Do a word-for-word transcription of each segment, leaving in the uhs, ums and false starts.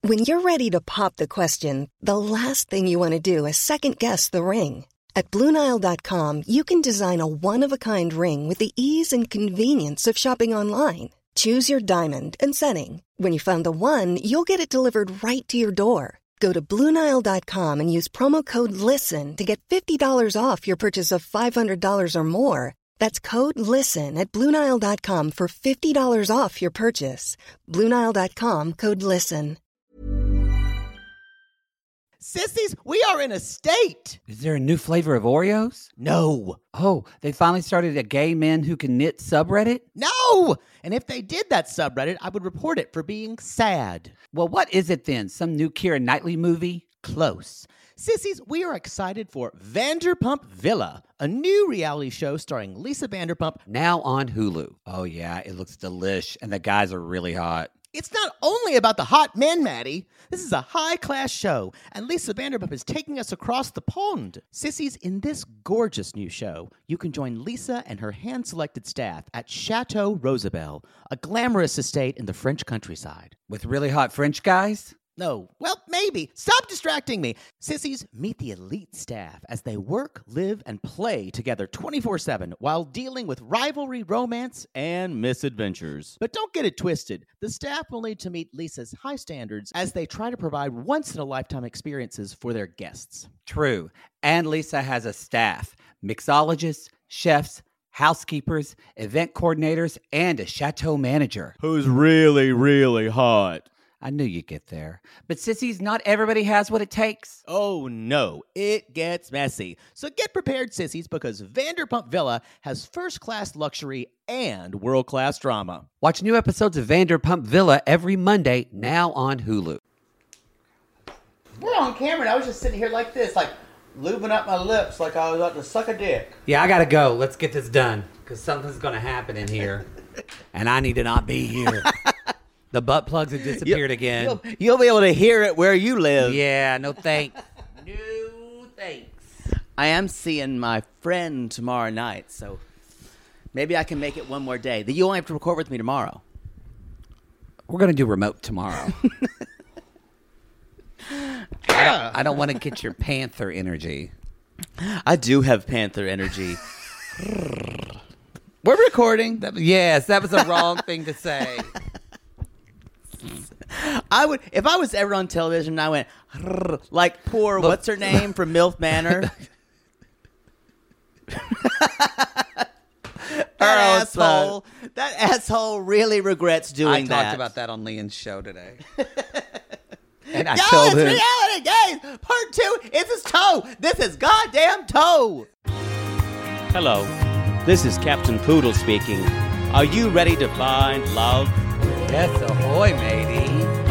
When you're ready to pop the question, the last thing you want to do is second-guess the ring. At Blue Nile dot com, you can design a one-of-a-kind ring with the ease and convenience of shopping online. Choose your diamond and setting. When you find the one, you'll get it delivered right to your door. Go to Blue Nile dot com and use promo code LISTEN to get fifty dollars off your purchase of five hundred dollars or more. That's code LISTEN at Blue Nile dot com for fifty dollars off your purchase. Blue Nile dot com, code LISTEN. Sissies, we are in a state. Is there a new flavor of Oreos? No. Oh, they finally started a gay men who can knit subreddit? No! And if they did that subreddit, I would report it for being sad. Well, what is it then? Some new Keira Knightley movie? Close. Sissies, we are excited for Vanderpump Villa, a new reality show starring Lisa Vanderpump. Now on Hulu. Oh, yeah, it looks delish, and the guys are really hot. It's not only about the hot men, Maddie. This is a high-class show, and Lisa Vanderpump is taking us across the pond. Sissies, in this gorgeous new show, you can join Lisa and her hand-selected staff at Chateau Rosabelle, a glamorous estate in the French countryside. With really hot French guys? No, well, maybe. Stop distracting me. Sissies, meet the elite staff as they work, live, and play together twenty-four seven while dealing with rivalry, romance, and misadventures. But don't get it twisted. The staff will need to meet Lisa's high standards as they try to provide once-in-a-lifetime experiences for their guests. True. And Lisa has a staff. Mixologists, chefs, housekeepers, event coordinators, and a chateau manager. Who's really, really hot. I knew you'd get there. But sissies, not everybody has what it takes. Oh no, it gets messy. So get prepared, sissies, because Vanderpump Villa has first-class luxury and world-class drama. Watch new episodes of Vanderpump Villa every Monday, now on Hulu. We're on camera, and I was just sitting here like this, like lubing up my lips like I was about to suck a dick. Yeah, I gotta go. Let's get this done, because something's gonna happen in here. And I need to not be here. The butt plugs have disappeared you'll, again. You'll, you'll be able to hear it where you live. Yeah, no thanks. No thanks. I am seeing my friend tomorrow night, so maybe I can make it one more day. You only have to record with me tomorrow. We're going to do remote tomorrow. I don't, I don't want to get your Panther energy. I do have Panther energy. We're recording. That, yes, that was a wrong thing to say. I would, if I was ever on television and I went, like poor, Look, what's her name from MILF Manor? that asshole, that asshole really regrets doing that. I talked about that on Leon's show today. And I Yo, told it's him, reality games. Part two, it's his toe. This is goddamn toe. Hello, this is Captain Poodle speaking. Are you ready to find love? Yes, ahoy, matey.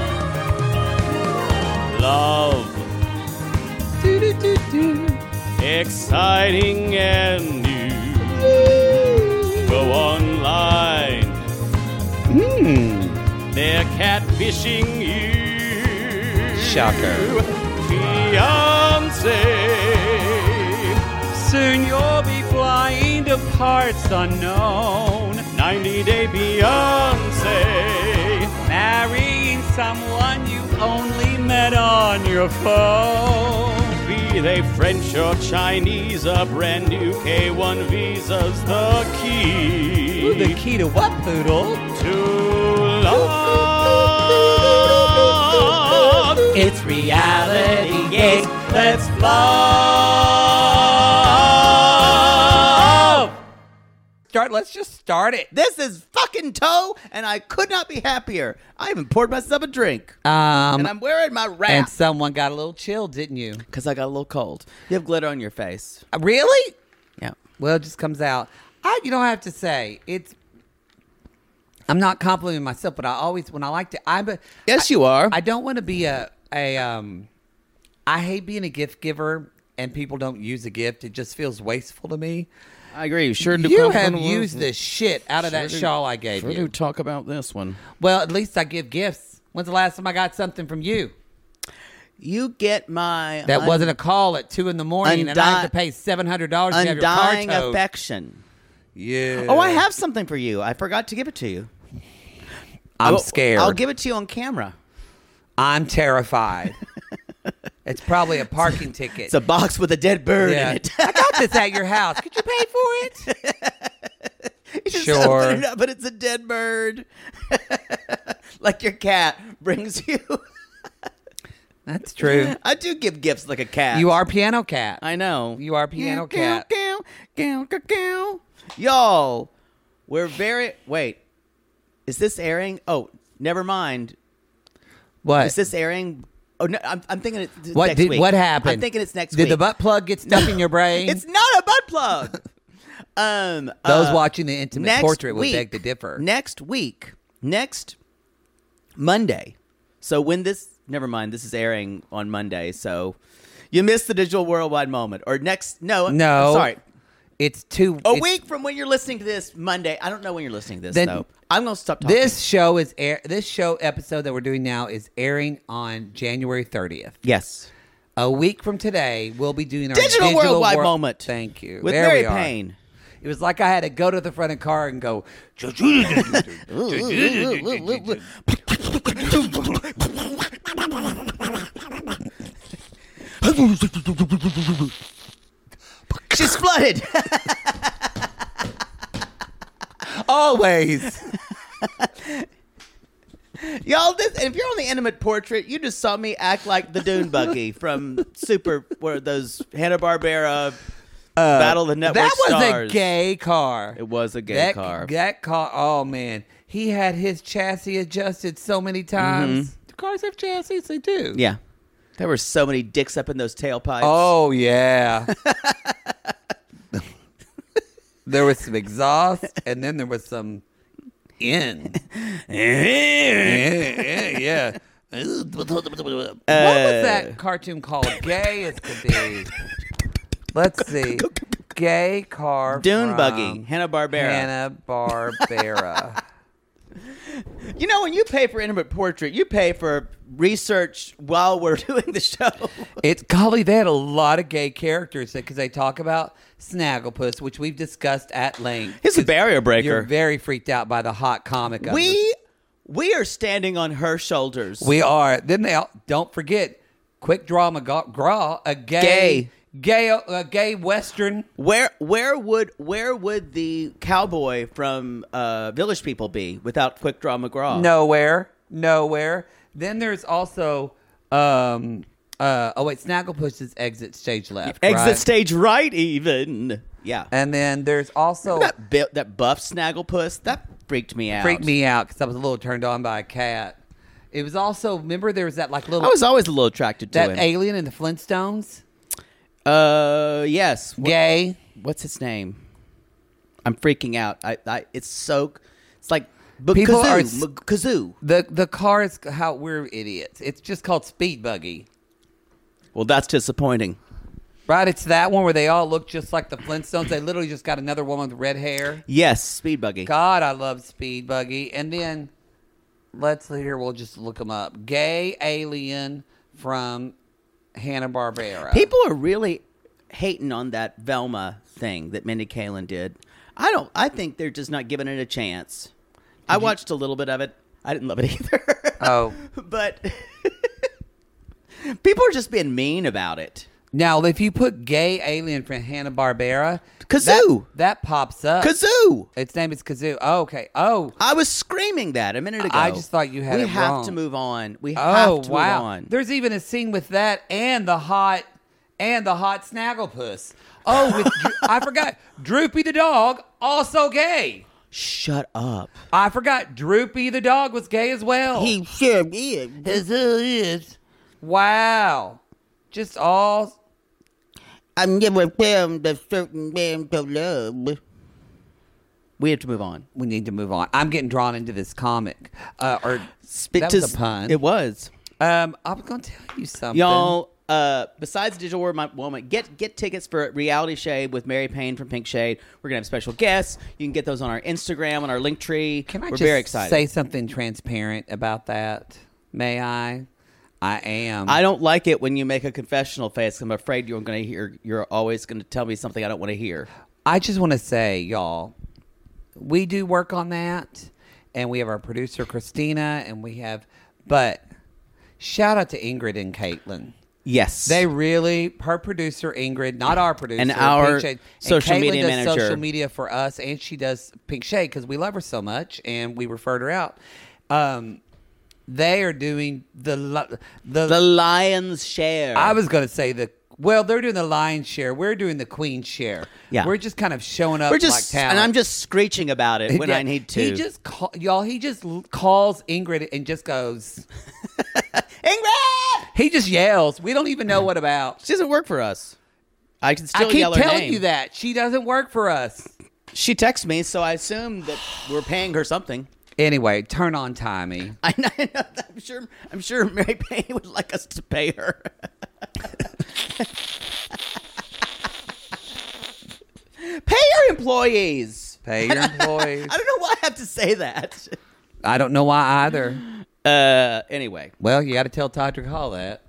Love. Do-do-do-do. Exciting and new. Go online. Hmm. They're catfishing you. Shocker. Fiancé. Soon you'll be flying to parts unknown. ninety day Beyonce. Marrying someone you only met on your phone. Be they French or Chinese, a brand new K one visa's the key. Ooh, the key to what, Poodle? To love. It's reality games. Let's love. Start. Let's just start it. This is fucking toe, and I could not be happier. I even poured myself a drink. Um, and I'm wearing my wrap. And someone got a little chill, didn't you? Because I got a little cold. You have glitter on your face. Uh, really? Yeah. Well, it just comes out. I, you know, I have to say, it's, I'm not complimenting myself, but I always, when I like to, I'm a, Yes, I, you are. I don't want to be a, a, um, I hate being a gift giver and people don't use a gift. It just feels wasteful to me. I agree. You sure do. You have used the shit out of sure that do, shawl I gave sure you. do talk about this one. Well, at least I give gifts. When's the last time I got something from you? You get my... That un- wasn't a call at two in the morning Undi- and I have to pay seven hundred dollars to have your car Undying towed. affection. Yeah. Oh, I have something for you. I forgot to give it to you. I'm I'll, scared. I'll give it to you on camera. I'm terrified. It's probably a parking ticket. It's a box with a dead bird Yeah. in it. I got this at your house. Could you pay for it? You just Sure. open it up, but it's a dead bird. Like your cat brings you. That's true. I do give gifts like a cat. You are Piano Cat. I know. You are Piano Cat. Gow, gow, gow, gow. Y'all, we're very. Wait, is this airing? Oh, never mind. What? Is this airing? Oh no, I'm, I'm thinking it's What next did? week. What happened? I'm thinking it's next did week. Did the butt plug get stuck in your brain? It's not a butt plug. um, Those uh, watching the intimate next portrait would week, beg to differ. Next week, next Monday. So when this, never mind, this is airing on Monday. So you missed the digital worldwide moment. Or next, no, No. I'm sorry. It's two. A it's, week from when you're listening to this Monday. I don't know when you're listening to this Then- though. I'm gonna stop talking. This show is air. This show episode that we're doing now is airing on January thirtieth. yes, A week from today, we'll be doing our digital, digital worldwide wor- moment. Thank you. With There Mary we are. Payne. It was like I had to go to the front of the car and go. She's flooded. Always. Y'all, this, if you're on the intimate portrait, you just saw me act like the Dune Buggy from Super, where those Hanna-Barbera Battle of the Network That was Stars. a gay car. It was a gay that, car. That car. Oh man, he had his chassis adjusted so many times. Mm-hmm. Do cars have chassis? They do. Yeah. There were so many dicks up in those tailpipes. Oh yeah. There was some exhaust, and then there was some in. yeah, yeah. What was that cartoon called? Gay as could be. Let's see. Gay car. Dune from Buggy, Hanna-Barbera. Hanna-Barbera. You know, when you pay for intimate portrait, you pay for research while we're doing the show. It's golly, they had a lot of gay characters because they talk about Snagglepuss, which we've discussed at length. He's a barrier breaker. You're very freaked out by the hot comic. Of We this. we are standing on her shoulders. we are. Then they all, don't forget, Quick Draw McGraw, a gay, Gay. gay, a gay Western. Where where would where would the cowboy from uh, Village People be without Quick Draw McGraw? Nowhere, nowhere. Then there's also, um, uh, oh wait, Snagglepuss's exit stage left. Exit right? stage right, even. Yeah. And then there's also that bi- that buff Snagglepuss that freaked me out. freaked me out because I was a little turned on by a cat. It was also, remember there was that like little I was always a little attracted to that him. alien in the Flintstones, uh, yes. What- gay. What's his name? I'm freaking out. I, I it's so it's like but People kazoo, are- m- kazoo. The the car is how we're idiots. It's just called Speed Buggy, Well, that's disappointing. right? It's that one where they all look just like the Flintstones. They literally just got another woman with red hair. Yes, Speed Buggy. God, I love Speed Buggy. And then let's see here. We'll just look them up. Gay alien from Hanna-Barbera. People are really hating on that Velma thing that Mindy Kaling did. I don't. I think they're just not giving it a chance. I watched a little bit of it. I didn't love it either. Oh. But people are just being mean about it. Now, if you put gay alien from Hanna-Barbera, Kazoo. that, that pops up. Kazoo. Its name is Kazoo. Oh, okay. Oh, I was screaming that a minute ago. I just thought you had we it have wrong. to move on. We oh, have to wow. move on. There's even a scene with that and the hot and the hot Snagglepuss. Oh, with Dro- I forgot. Droopy the dog, also gay. Shut up. I forgot. Droopy the dog was gay as well. sure is. Yes, he is. Wow. Just all. I'm never found a certain man to love. We have to move on. We need to move on. I'm getting drawn into this comic. Uh, or Spit that to was a pun. It was. Um, I was going to tell you something. Y'all, uh, besides Digital World Moment, get get tickets for Reality Shade with Mary Payne from Pink Shade. We're going to have special guests. You can get those on our Instagram, on our link tree. Can I We're just very excited. say something transparent about that? May I? I am. I don't like it when you make a confessional face. I'm afraid you're going to hear. You're always going to tell me something I don't want to hear. I just want to say, y'all, we do work on that, and we have our producer Christina, and we have, but Shout out to Ingrid and Caitlin. Yes. They really, her producer, Ingrid, not our producer. And our Pink Shade, social and Caitlin media does manager. social media for us, and she does Pink Shade because we love her so much, and we referred her out. Um, they are doing the... The, the lion's share. I was going to say the... Well, they're doing the lion's share. We're doing the queen's share. Yeah. We're just kind of showing up We're just, like talent. and I'm just screeching about it when Yeah, I need to. He just call, y'all. He just l- calls Ingrid and just goes, Ingrid! he just yells. We don't even know what about. She doesn't work for us. I can I still keep yell her telling name. you that she doesn't work for us. She texts me, so I assume that we're paying her something. Anyway, turn on Tommy. I know. I know, I'm sure. I'm sure Mary Payne would like us to pay her. Pay your employees. Pay your employees. I don't know why I have to say that. I don't know why either. Uh. Anyway, Well, you got to tell Todrick Hall that.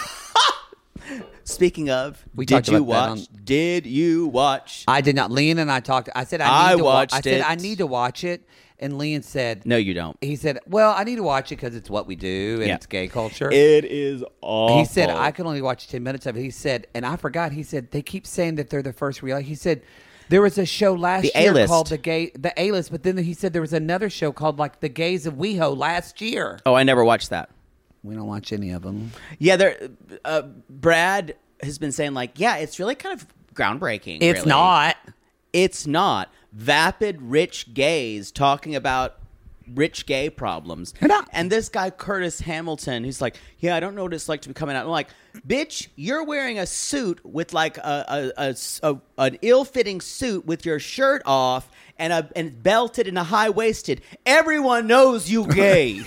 speaking of, We did talked you about that watch? Did you watch? I did not. Leon and I talked. I said I need I to watch. I watched said it. I need to watch it, and Leon said No, you don't. He said, "Well, I need to watch it because it's what we do and Yeah. it's gay culture." It is awful. He said, I can only watch ten minutes of it. He said, and I forgot, he said, they keep saying that they're the first reality. He said, there was a show last The year A-List. called The Gay, The A-List, but then he said there was another show called like The Gays of WeHo last year. Oh, I never watched that. We don't watch any of them. Yeah, there. Uh, Brad has been saying like, yeah, it's really kind of groundbreaking. It's really. not. It's not. Vapid rich gays talking about rich gay problems. And I- And this guy, Curtis Hamilton, he's like, yeah, I don't know what it's like to be coming out. I'm like, bitch, you're wearing a suit with like a, a, a, a an ill-fitting suit with your shirt off and a and belted and a high-waisted. Everyone knows you gay.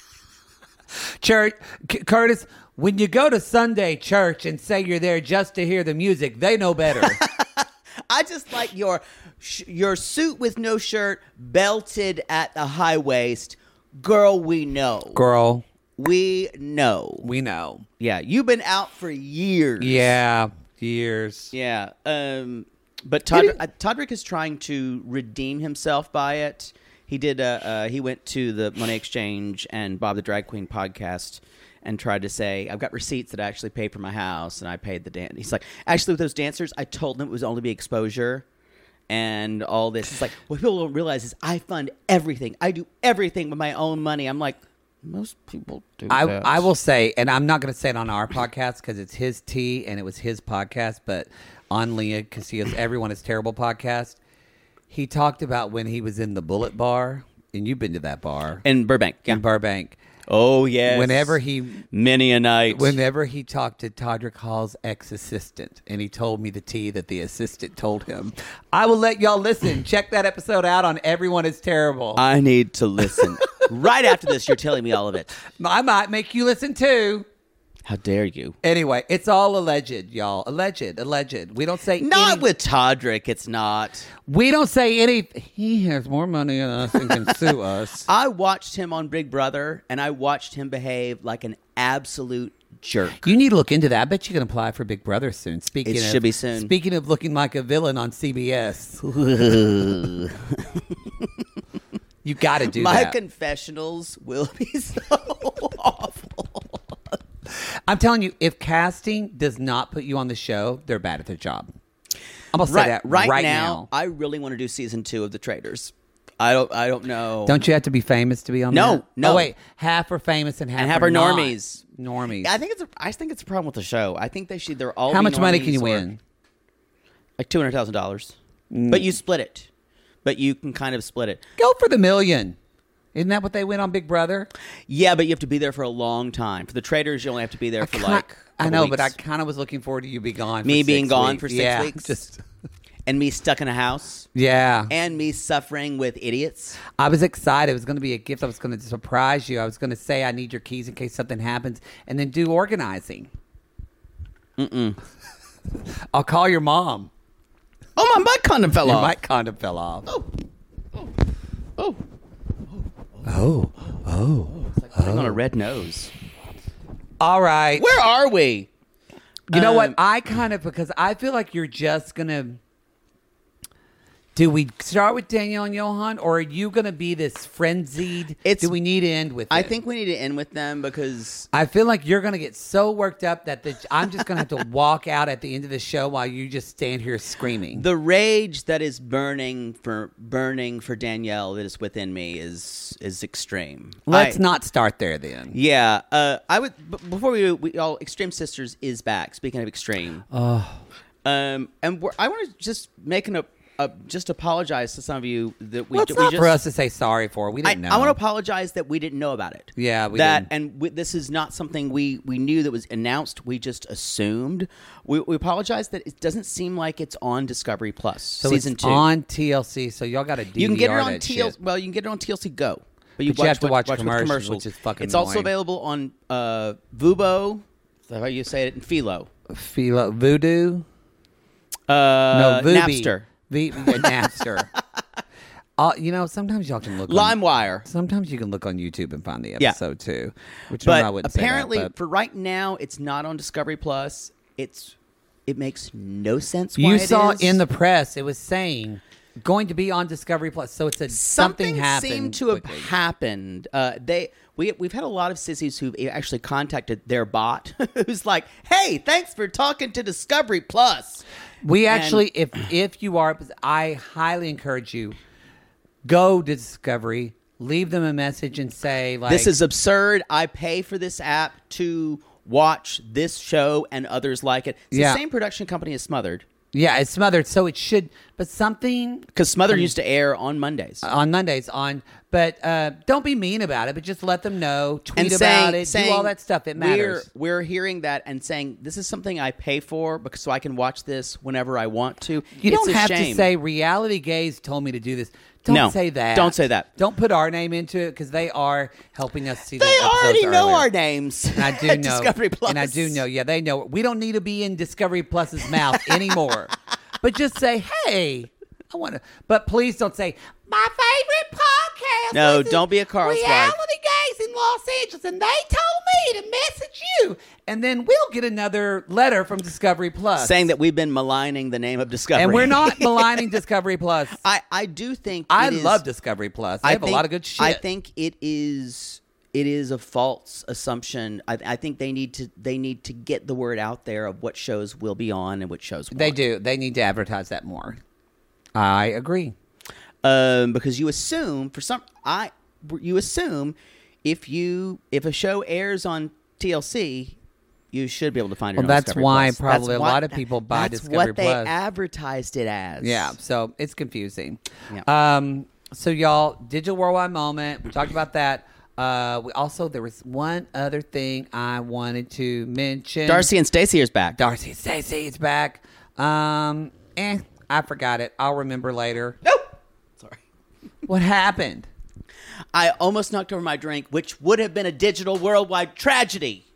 Church, C- Curtis, when you go to Sunday church and say you're there just to hear the music, they know better. I just like your sh- your suit with no shirt, belted at the high waist. Girl, we know. Girl, We know. we know. Yeah, you've been out for years. Yeah, years. Yeah. Um, but Todd, uh, Todrick is trying to redeem himself by it. He did. Uh, uh, he went to the Money Exchange and Bob the Drag Queen podcast and tried to say, I've got receipts that I actually paid for my house and I paid the dance. He's like, actually, with those dancers, I told them it was only be exposure and all this. It's like, what people don't realize is I fund everything. I do everything with my own money. I'm like, most people do I, that. I will say, and I'm not going to say it on our podcast because it's his tea and it was his podcast, but on Leah Casillas, Everyone is Terrible podcast, he talked about when he was in the Bullet Bar, and you've been to that bar In Burbank. Yeah. in Burbank. Oh, yes. Whenever he, Many a night. whenever he talked to Todrick Hall's ex-assistant, and he told me the tea that the assistant told him. I will let y'all listen. Check that episode out on Everyone is Terrible. I need to listen. Right after this, you're telling me all of it. I might make you listen too. How dare you? Anyway, it's all alleged, y'all. Alleged, alleged. We don't say Not any- with Todrick, it's not. We don't say anything. He has more money than us and can sue us. I watched him on Big Brother, and I watched him behave like an absolute jerk. You need to look into that. I bet you can apply for Big Brother soon. Speaking It of, should be soon. Speaking of looking like a villain on C B S, you got to do My that. confessionals will be so awful. I'm telling you, if casting does not put you on the show, they're bad at their job. I'm gonna say Right, that right, right, now, now. I really want to do season two of The Traitors. I don't. I don't know. Don't you have to be famous to be on No, that? no. Oh, wait, half are famous and half, and have are our not. normies. Normies. I think it's. A, I think it's a problem with the show. I think they should. They're all. How be much money can normies you or- win? Like two hundred thousand dollars. But you split it. But you can kind of split it. Go for the million. Isn't that what they win on Big Brother? Yeah, but you have to be there for a long time. For the Traitors, you only have to be there for ki- like. I couple know, but I weeks. kind of was looking forward to you be gone. Me for being six gone weeks. for six yeah, weeks? Just and me stuck in a house yeah. and me suffering with idiots. I was excited. It was going to be a gift. I was going to surprise you. I was going to say I need your keys in case something happens, and then do organizing. Mm-mm. I'll call your mom. Oh, my mic condom fell Your off. mic condom fell off. Oh. Oh. Oh. Oh, oh. It's like putting on a red nose. All right. Where are we? You know Um, what? I kind of, because I feel like you're just going to, Do we start with Danielle and Johan, or are you going to be this frenzied? It's- Do we need to end with I it? think we need to end with them because I feel like you're going to get so worked up that the, I'm just going to have to walk out at the end of the show while you just stand here screaming. the rage that is burning for burning for Danielle that is within me is is extreme. Let's I- not start there then. Yeah, uh, I would. B- before we, we all, Extreme Sisters is back. Speaking of extreme, Oh, um, and we're, I want to just make an, a, a just apologize to some of you that we. well, it's we not just, for us to say sorry for. We I, didn't know. I want to apologize that we didn't know about it. Yeah, we that didn't. and we, this is not something we we knew that was announced. We just assumed. We, we apologize that it doesn't seem like it's on Discovery Plus so season it's two. on T L C, so y'all got to D V R You can get it on that T L C. shit. Well, you can get it on T L C Go, But you watch- have to watch with commercials, which is fucking It's also annoying. available on uh, Vubo. Is that how you say it? And Philo. Philo, Voodoo? Uh, no, Vubi. Napster. V, yeah, Napster. uh, you know, sometimes y'all can look on, LimeWire. sometimes you can look on YouTube and find the Yeah. episode too. Which I But wouldn't say that, apparently, but- for right now, it's not on Discovery Plus. It's it makes no sense. Why you it saw is. in the press it was saying going to be on Discovery Plus. So it said something, something happened. seemed to quickly. have happened. Uh, they we we've had a lot of sissies who've actually contacted their bot, who's like, "Hey, thanks for talking to Discovery Plus." We And- actually, if if you are, I highly encourage you, go to Discovery, leave them a message, and say like, This is absurd. I pay for this app to watch this show and others like it. It's Yeah. the same production company as Smothered. yeah, it's Smothered, so it should, but something Because Smothered used to air on Mondays. on Mondays on, but uh, don't be mean about it, but just let them know, tweet and about saying, it, saying do all that stuff. It matters. We're, we're hearing that and saying, this is something I pay for because so I can watch this whenever I want to. You It's don't a have shame. to say Reality Gaze told me to do this. Don't No, say that. don't say that. Don't put our name into it because they are helping us see. They the episodes already know earlier. our names. And I do at know. Discovery Plus. And I do know. Yeah, they know. We don't need to be in Discovery Plus's mouth anymore. But just say, hey, I want to. But please don't say, my favorite podcast. No, was don't be a Carl's wife. Reality Gaze in Los Angeles. And they told me to message you. And then we'll get another letter from Discovery Plus. Saying that we've been maligning the name of Discovery. And we're not maligning Discovery Plus. I, I do think I it is- love Discovery Plus. They I have think, a lot of good shit. I think it is it is a false assumption. I, I think they need to they need to get the word out there of what shows will be on and what shows won't. They do. They need to advertise that more. I agree. um, because you assume for some I you assume if you if a show airs on T L C, you should be able to find it. Well, on that's Discovery why Plus. probably That's a what- lot of people buy that's Discovery what they Plus. advertised it as. Yeah, so it's confusing. Yeah. Um, so y'all, Digital Worldwide Moment. We talked about that. Uh, we also there was one other thing I wanted to mention. Darcy and Stacey is back. Darcy and Stacey is back. Um, eh, I forgot it. I'll remember later. Nope. Sorry. What happened? I almost knocked over my drink, which would have been a digital worldwide tragedy.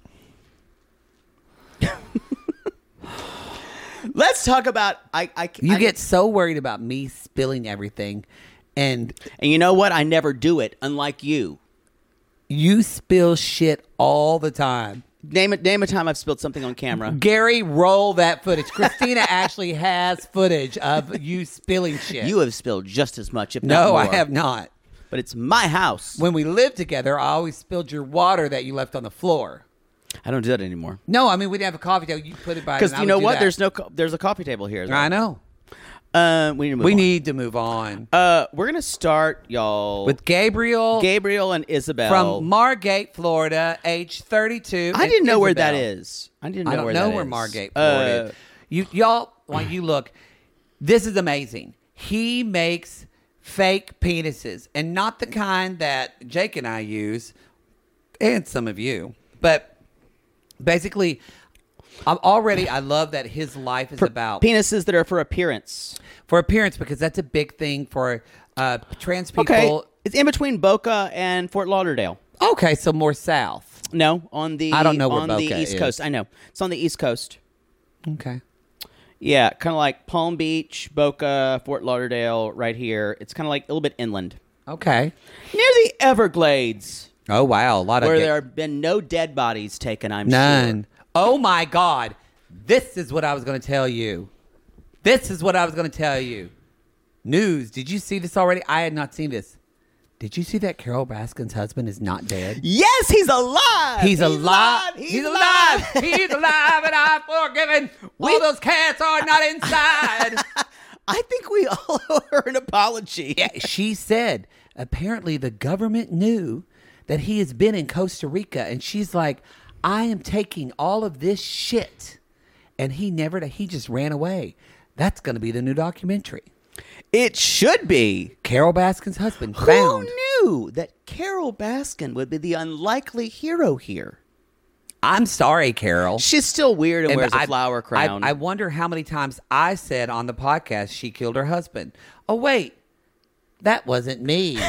Let's talk about I. I You I- get so worried about me spilling everything, and and you know what? I never do it. Unlike you. you spill shit all the time. Name it. Name a time I've spilled something on camera. Gary, roll that footage. Christina actually has footage of you spilling shit. You have spilled just as much, if not no, more. I have not. But it's my house. When we lived together, I always spilled your water that you left on the floor. I don't do that anymore. No, I mean we'd have a coffee table. You put it by. Because and I you would know do what? that. There's no. Co- there's a coffee table here. I know. Uh, we need to move We on. need to move on Uh, we're gonna start, y'all, with Gabriel Gabriel and Isabel from Margate, Florida, age thirty-two. I and didn't know where that Isabel. is. I didn't know I don't where know that where is. Margate, Florida Uh, is. You y'all, when you look, this is amazing. He makes fake penises, and not the kind that Jake and I use, and some of you. But basically, I'm already. I love that his life is for about penises that are for appearance. for appearance because that's a big thing for uh, trans people. Okay, it's in between Boca and Fort Lauderdale. Okay, so more south. No, on the I don't know where on the Boca East is. Coast. I know it's on the East Coast. Okay. Yeah, kind of like Palm Beach, Boca, Fort Lauderdale, right here. It's kind of like a little bit inland, Okay. near the Everglades, Oh wow, a lot of where ga- there have been no dead bodies taken. I'm none. sure. Oh my God, this is what I was going to tell you. This is what I was going to tell you. News. Did you see this already? I had not seen this. Did you see that Carol Baskin's husband is not dead? Yes, he's alive. He's, he's alive. He's, he's alive. alive. He's alive, and I'm forgiven. We, All those cats are not inside. I think we all owe her an apology. Yeah, she said apparently the government knew that he has been in Costa Rica, and she's like, I am taking all of this shit, and he never. He just ran away. That's going to be the new documentary. It should be. Carol Baskin's husband Who found. knew that Carol Baskin would be the unlikely hero here? I'm sorry, Carol. She's still weird and, And wears I- a flower crown. I, I wonder how many times I said on the podcast she killed her husband. Oh, wait. That wasn't me.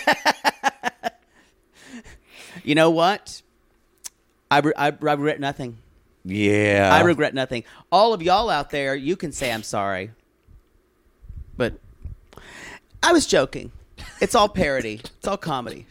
You know what? I, re- I, I regret nothing. Yeah. I regret nothing. All of y'all out there, you can say I'm sorry. But I was joking. It's all parody. It's all comedy.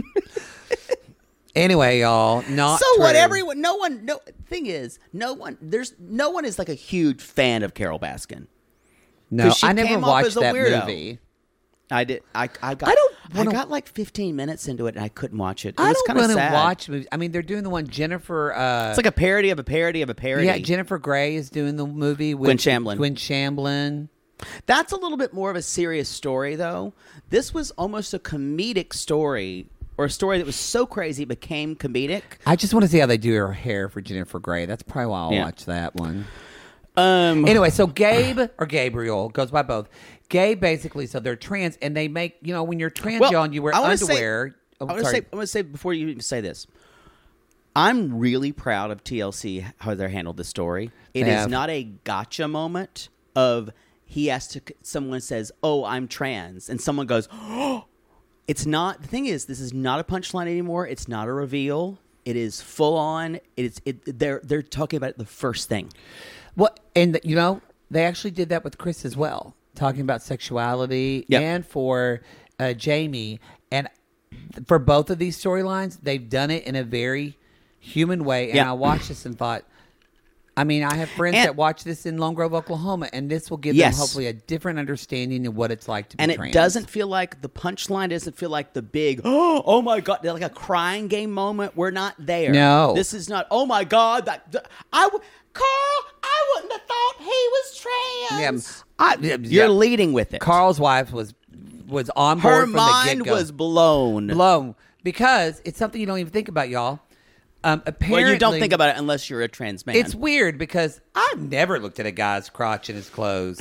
Anyway, y'all, not so true. what? Everyone, no one. No thing is, no one. There's no one is like a huge fan of Carol Baskin. No, 'Cause she I never came off watched as a that weirdo. movie. I did. I I got. I don't I wanna- got like fifteen minutes into it and I couldn't watch it. It I was don't kind of want to sad. watch movies. I mean, they're doing the one Jennifer. Uh, It's like a parody of a parody of a parody. yeah, Jennifer Grey is doing the movie with Gwen Shamblin. Gwen Shamblin. That's a little bit more of a serious story, though. This was almost a comedic story, or a story that was so crazy it became comedic. I just want to see how they do her hair for Jennifer Grey. That's probably why I'll Yeah. watch that one. Um, Anyway, so Gabe or Gabriel goes by both. Gabe basically, so they're trans, and they make you know when you're trans, well, John, you wear I wanna say- underwear. I oh, want to sorry. say, I want to say before you even say this, I'm really proud of T L C how they handled this story. It They is have. not a gotcha moment of he has to. Someone says, "Oh, I'm trans," and someone goes, "Oh." It's not. The thing is, this is not a punchline anymore. It's not a reveal. It is full on. It's it. They're they're talking about it the first thing. What and you know they actually did that with Chris as well, talking about sexuality, Yep. and for uh, Jamie, and for both of these storylines, they've done it in a very human way. And Yep. I watched this and thought, I mean, I have friends And- that watch this in Lone Grove, Oklahoma, and this will give Yes. them hopefully a different understanding of what it's like to be And it trans. doesn't feel like the punchline doesn't feel like the big oh oh my god, like a crying game moment. We're not there. No. this is not. Oh my god, that th- I w- Carl, I wouldn't have thought he was trans. Yeah, I, You're yeah. leading with it. Carl's wife was was on board her from the mind get-go. was blown. blown because it's something you don't even think about, y'all. Um, apparently, Well, you don't think about it unless you're a trans man. It's weird because I've never looked at a guy's crotch in his clothes.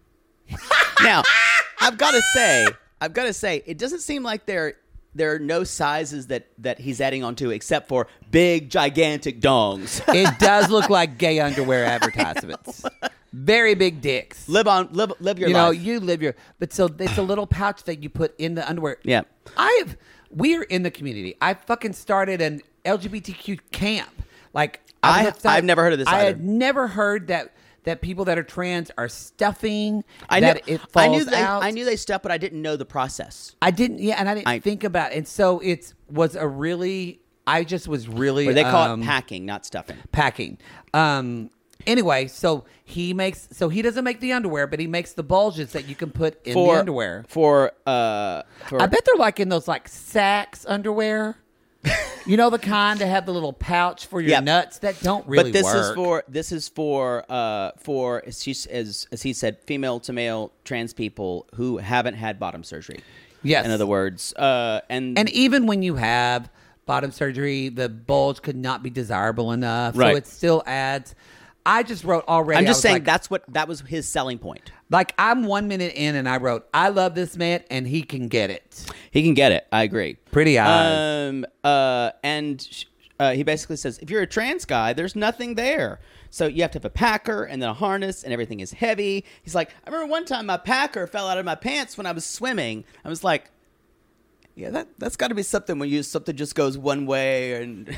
Now, I've got to say, I've got to say, it doesn't seem like there there are no sizes that that he's adding onto except for big, gigantic dongs. It does look like gay underwear advertisements. Very big dicks. live on, live, live your you know, life. you live your. But so it's a little pouch that you put in the underwear. Yeah. I've. We're in the community. I fucking started an L G B T Q camp. Like I- was upset- I've never heard of this I either. had never heard that that people that are trans are stuffing. I that knew, it falls I knew they, out. I knew they stepped, but I didn't know the process. I didn't. Yeah, and I didn't I- think about it. And so it was a really. I just was really. Or they call um, it packing, not stuffing. packing. Um. Anyway, so he makes. So he doesn't make the underwear, but he makes the bulges that you can put in For the underwear. for uh, for I bet they're like in those like Saks underwear. You know the kind that have the little pouch for your Yep. nuts that don't really but this work. is for this is for uh for as she as as he said, female to male trans people who haven't had bottom surgery. Yes. In other words, uh, and And even when you have bottom surgery, the bulge could not be desirable enough. Right. So it still adds. I just wrote already. I'm I just was saying like, that's what that was his selling point. Like I'm one minute in and I wrote, I love this man and he can get it. He can get it. I agree. Pretty eyes. Um. Uh. And sh- uh, he basically says, if you're a trans guy, there's nothing there. So you have to have a packer and then a harness, and everything is heavy. He's like, I remember one time my packer fell out of my pants when I was swimming. I was like, yeah, that that's got to be something when you something just goes one way and.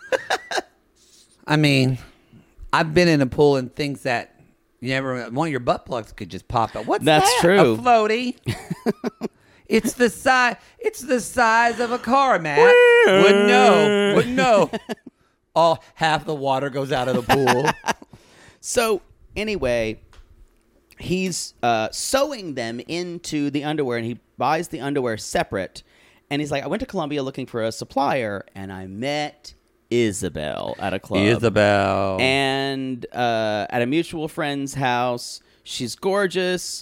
I mean, I've been in a pool and things that you never one of your butt plugs could just pop out. What's That's that? true. A floaty. It's the size. It's the size of a car, Matt. Wouldn't know. Wouldn't know. All half the water goes out of the pool. So anyway, he's uh, sewing them into the underwear, and he buys the underwear separate. And he's like, I went to Columbia looking for a supplier, and I met Isabel at a club. Isabel. And uh, at a mutual friend's house. She's gorgeous.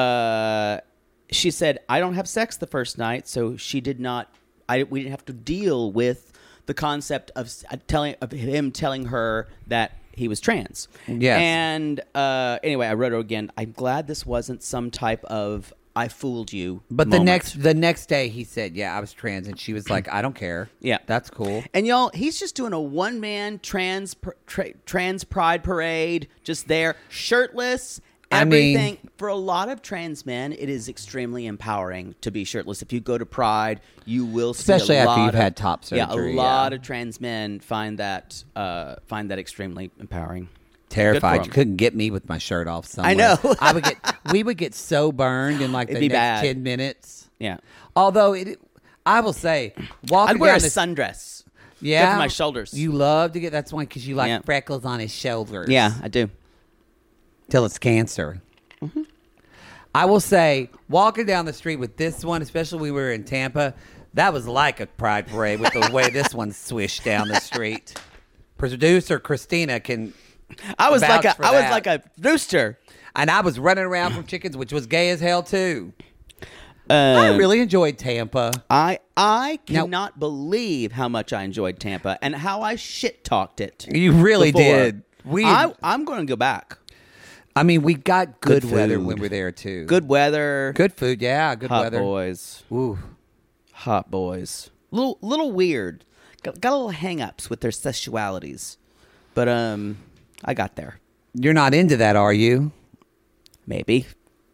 Uh, she said, I don't have sex the first night, so she did not, I, we didn't have to deal with the concept of telling of him telling her that he was trans. Yes. And uh, anyway, I wrote her again. I'm glad this wasn't some type of I fooled you. But the moment. next the next day he said, yeah, I was trans. And she was like, I don't care. Yeah. That's cool. And y'all, he's just doing a one-man trans tra- trans pride parade, just there, shirtless, everything. I mean, for a lot of trans men, it is extremely empowering to be shirtless. If you go to Pride, you will see especially a after lot you've of, had top surgery. Yeah, a lot of trans men find that uh, find that extremely empowering. Terrified. Good for You 'em. couldn't get me with my shirt off somewhere. I know. I would get. We would get so burned in like the It'd be next bad. ten minutes. Yeah. Although it, I will say, walking I'd wear down a the, sundress. yeah, Good for my shoulders. You love to get that's one because you like Yeah. freckles on his shoulders. Yeah, I do. Till it's cancer. Mm-hmm. I will say, walking down the street with this one, especially when we were in Tampa, that was like a pride parade with the way this one swished down the street. Producer Christina can. I was vouch like a for I was that. like a rooster. And I was running around from chickens, which was gay as hell too. Uh, I really enjoyed Tampa. I I Now- cannot believe how much I enjoyed Tampa and how I shit talked it. You really before. did. We, I, I I'm going to go back. mean, we got good, Good weather food. when we were there too. Good weather, good food. Yeah, good hot weather. boys, Ooh. hot boys. Little little weird. Got, got a little hang-ups with their sexualities, but um, I got there. You're not into that, are you? Maybe.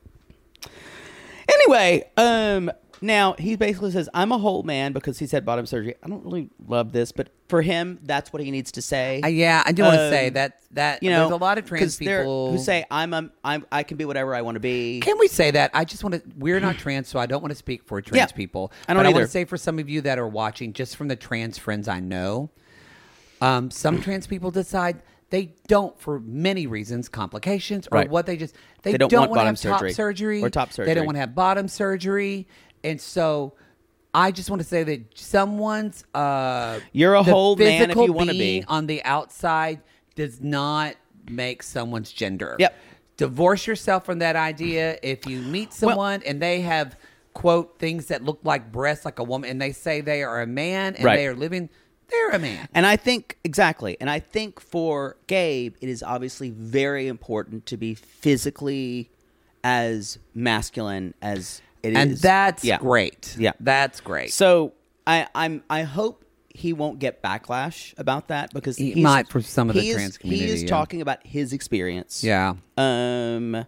Anyway, um, now he basically says, I'm a whole man because he's had bottom surgery. I don't really love this, but for him, that's what he needs to say. Uh, yeah, I do want to Um, say that that You know, there's a lot of trans 'cause there- people who say, I'm a, I'm, I can be whatever I want to be. Can we say that? I just want to. We're not trans, so I don't want to speak for trans Yeah, people. I don't but I want either. to say for some of you that are watching, just from the trans friends I know, um, some trans people decide they don't, for many reasons, complications or Right. what they just they, They don't don't want want to bottom have top surgery surgery or top They surgery. don't want to have bottom surgery, and so. I just want to say that someone's uh, You're a the whole man if physical you wanna be. being on the outside does not make someone's gender. Yep. Divorce yourself from that idea. If you meet someone and they have, quote, things that look like breasts like a woman, and they say they are a man and Right. they are living, they're a man. And I think, exactly, and I think for Gabe, it is obviously very important to be physically as masculine as it is. And that's Yeah. great. Yeah. That's great. So I, I'm, I hope he won't get backlash about that because He he's, might for some of the he is- trans He community, is yeah. talking about his experience. yeah. Um,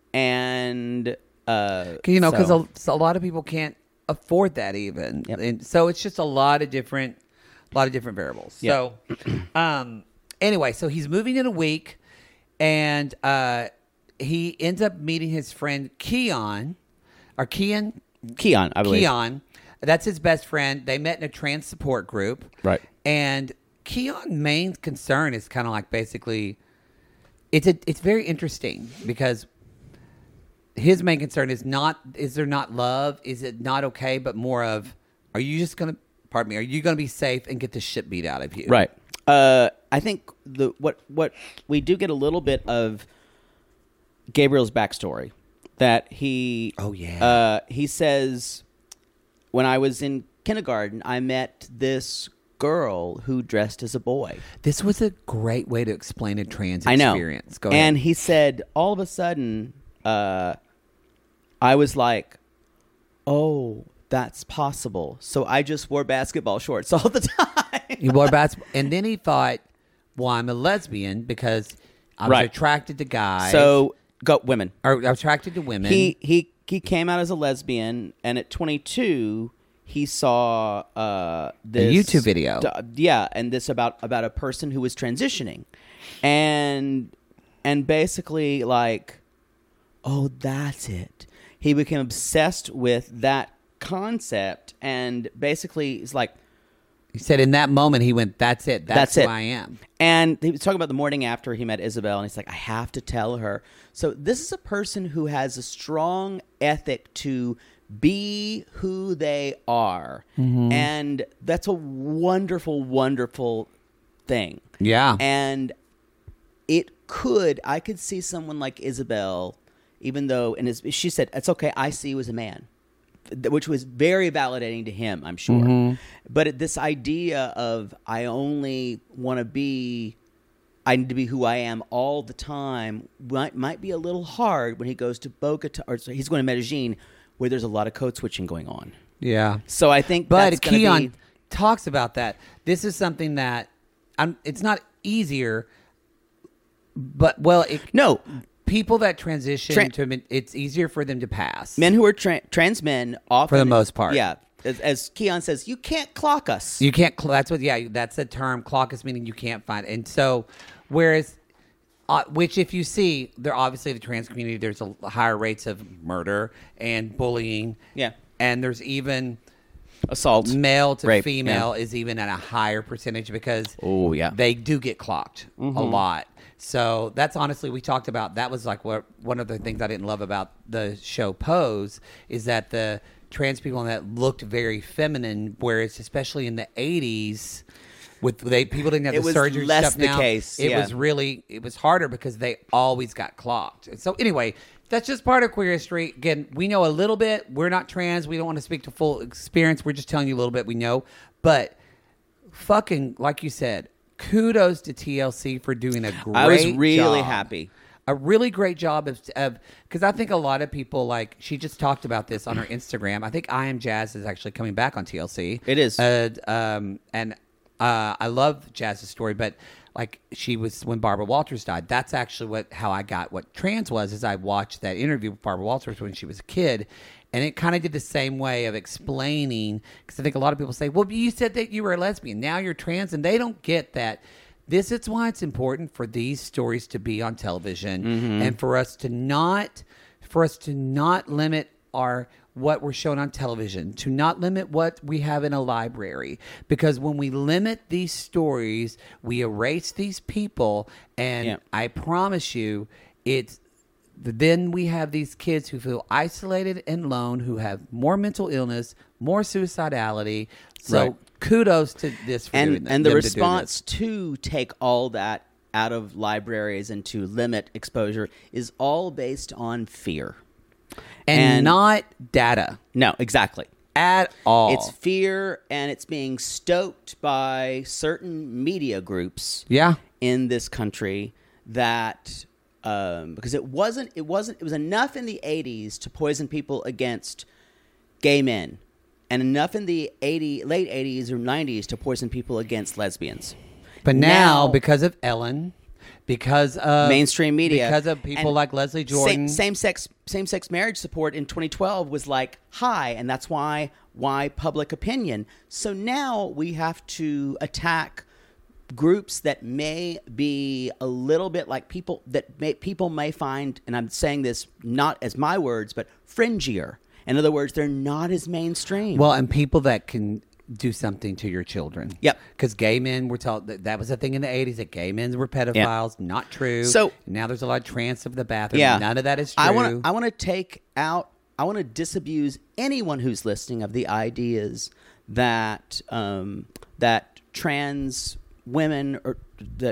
and uh, You know, because so- a, a lot of people can't afford that even. Yep. And so it's just a lot of different, a lot of different variables. Yep. So, um, anyway, so he's moving in a week, and uh, he ends up meeting his friend Keon, or Keon, Keon, I believe. Keon. That's his best friend. They met in a trans support group. Right. And Keon's main concern is kind of like basically, it's a, it's very interesting because his main concern is not, is there not love? Is it not okay? But more of, are you just going to, pardon me, are you going to be safe and get the shit beat out of you? Right. Uh, I think the what what we do get a little bit of Gabriel's backstory. That he Oh, yeah. uh, he says when I was in kindergarten I met this girl who dressed as a boy. This was a great way to explain a trans I know. experience. Go and ahead. he said all of a sudden uh, I was like, oh, that's possible. So I just wore basketball shorts all the time. He wore basketball, and then he thought, "Well, I'm a lesbian because I was Right. attracted to guys." So go women. or attracted to women. He he he came out as a lesbian, and at twenty-two, he saw uh, this YouTube video. d- yeah, and this about about a person who was transitioning, and and basically like, oh, that's it. He became obsessed with that concept, and basically, he's like, He said in that moment, he went, that's it. That's, That's who it. I am. And he was talking about the morning after he met Isabel, and he's like, I have to tell her. So this is a person who has a strong ethic to be who they are. Mm-hmm. And that's a wonderful, wonderful thing. Yeah. And it could, I could see someone like Isabel, even though, and as she said, it's okay, I see you as a man. Which was very validating to him, I'm sure. Mm-hmm. But this idea of I only want to be, I need to be who I am all the time might, might be a little hard when he goes to Bogota, or so he's going to Medellin, where there's a lot of code switching going on. Yeah. So I think but that's going to Keon be... talks about that. This is something that, I'm, it's not easier, but, well, it, No. people that transition Tran- to it's easier for them to pass. Men who are tra- trans men often, for the most part, yeah. As, as Keon says, you can't clock us. You can't. Cl- that's what. Yeah, that's the term. Clock us meaning you can't find. And so, whereas, uh, which if you see, there obviously the trans community, there's a higher rates of murder and bullying. Yeah, and there's even assault, male to rape, female yeah. is even at a higher percentage because oh yeah, they do get clocked mm-hmm. a lot. So that's honestly, we talked about, that was like what one of the things I didn't love about the show Pose is that the trans people in that looked very feminine, whereas especially in the eighties, with they people didn't have it the was surgery less stuff the now, case. It yeah. was really, it was harder because they always got clocked. So anyway, that's just part of queer history. Again, we know a little bit. We're not trans. We don't want to speak to full experience. We're just telling you a little bit we know. But fucking, like you said, kudos to T L C for doing a great job. I was really job. happy. A really great job of, of, because I think a lot of people, like, she just talked about this on her Instagram. I think I Am Jazz is actually coming back on T L C. It is. Uh, um, and uh, I love Jazz's story, but like she was, when Barbara Walters died, that's actually what, how I got what trans was, is I watched that interview with Barbara Walters when she was a kid. And it kind of did the same way of explaining, because I think a lot of people say, well, you said that you were a lesbian, now you're trans, and they don't get that. This is why it's important for these stories to be on television mm-hmm. and for us to not, for us to not limit our, what we're shown on television, to not limit what we have in a library. Because when we limit these stories, we erase these people, and yeah. I promise you, it's, then we have these kids who feel isolated and alone, who have more mental illness, more suicidality. So right. kudos to this for and, doing that. And the response to, to take all that out of libraries and to limit exposure is all based on fear. And, and not data. No, exactly. At all. It's fear, and it's being stoked by certain media groups yeah. in this country that... Um, because it wasn't, it wasn't, it was enough in the eighties to poison people against gay men, and enough in the eighty, late eighties or nineties to poison people against lesbians. But now, now because of Ellen, because of mainstream media, because of people like Leslie Jordan, same, same sex, same sex marriage support in twenty twelve was like high, and that's why why public opinion. So now we have to attack groups that may be a little bit like people that may, people may find, and I'm saying this not as my words, but fringier. In other words, they're not as mainstream. Well, and people that can do something to your children. Yep. Because gay men were told that, that was a thing in the eighties, that gay men were pedophiles. Yep. Not true. So now there's a lot of trans of the bathroom. Yeah. None of that is true. I want to I want to take out, I want to disabuse anyone who's listening of the ideas that um, that trans women or that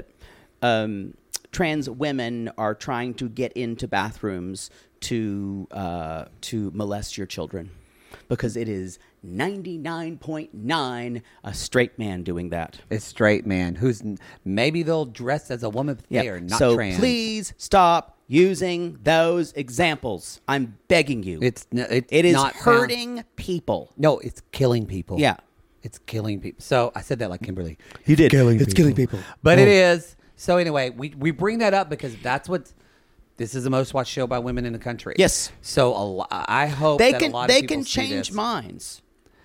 um, trans women are trying to get into bathrooms to uh, to molest your children, because it is ninety-nine point nine a straight man doing that. A straight man who's maybe they'll dress as a woman, but yep. they are not so trans. So please stop using those examples. I'm begging you. It's it's it is not hurting found. people. No, it's killing people. Yeah. It's killing people. So I said that like Kimberly. You did. Killing it's people. killing people. But oh. it is. So anyway, we, we bring that up because that's what, this is the most watched show by women in the country. Yes. So a lo- I hope they that can, a lot they of people can see change this. minds.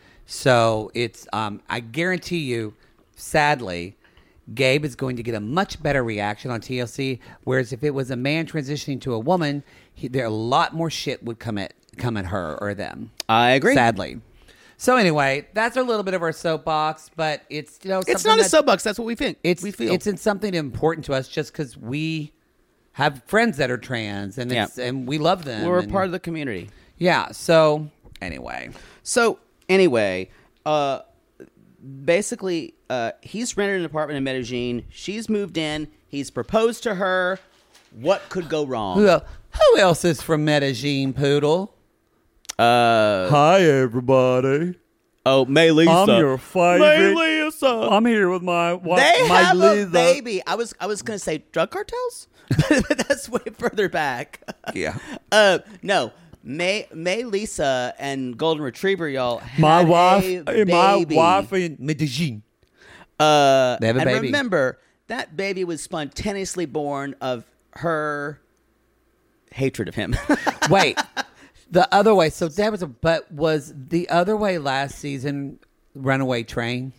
So it's, um, I guarantee you, sadly, Gabe is going to get a much better reaction on T L C. Whereas if it was a man transitioning to a woman, he, there a lot more shit would come at come at her or them. I agree. Sadly. So anyway, that's a little bit of our soapbox, but it's you know It's something not a that- soapbox. That's what we think. It's we feel. it's in something important to us just because we have friends that are trans and it's, Yeah. and we love them. We're a and- part of the community. Yeah. So anyway, So anyway, uh, basically, uh, he's rented an apartment in Medellin. She's moved in. He's proposed to her. What could go wrong? who el- who else is from Medellin, Poodle? Uh, Hi everybody. oh, Melissa. I'm your favorite. Melissa. I'm here with my wife. They my have Lisa. a baby. I was I was gonna say drug cartels, but that's way further back. Yeah. Uh, no. May May Lisa and Golden Retriever, y'all. Had My wife, a and my baby. wife in Medellin. Uh, They have a and baby. remember, that baby was spontaneously born of her hatred of him. Wait, the other way. So that was a. But was the other way last season Runaway Train?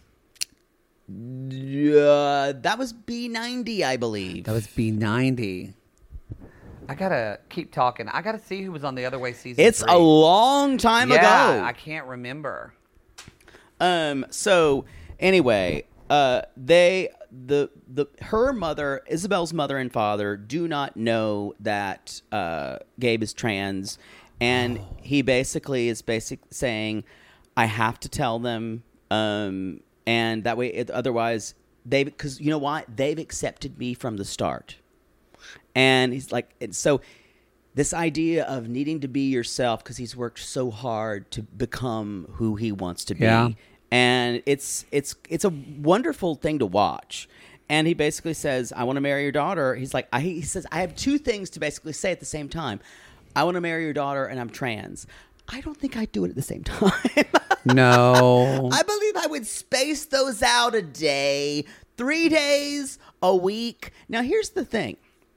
uh, that was B ninety, I believe. That was B ninety. I gotta keep talking. I gotta see who was on the other way season. It's three. a long time yeah, ago. I can't remember. Um. So anyway, uh, they the the her mother, Isabel's mother and father, do not know that uh, Gabe is trans, and Oh. he basically is basic saying, "I have to tell them." Um, and that way, it, otherwise, they because you know why they've accepted me from the start, and he's like, and so. This idea of needing to be yourself because he's worked so hard to become who he wants to be. Yeah. And it's it's it's a wonderful thing to watch. And he basically says, I want to marry your daughter. He's like, I, he says, I have two things to basically say at the same time. I want to marry your daughter and I'm trans. I don't think I'd do it at the same time. No. I believe I would space those out a day, three days, a week. Now, here's the thing.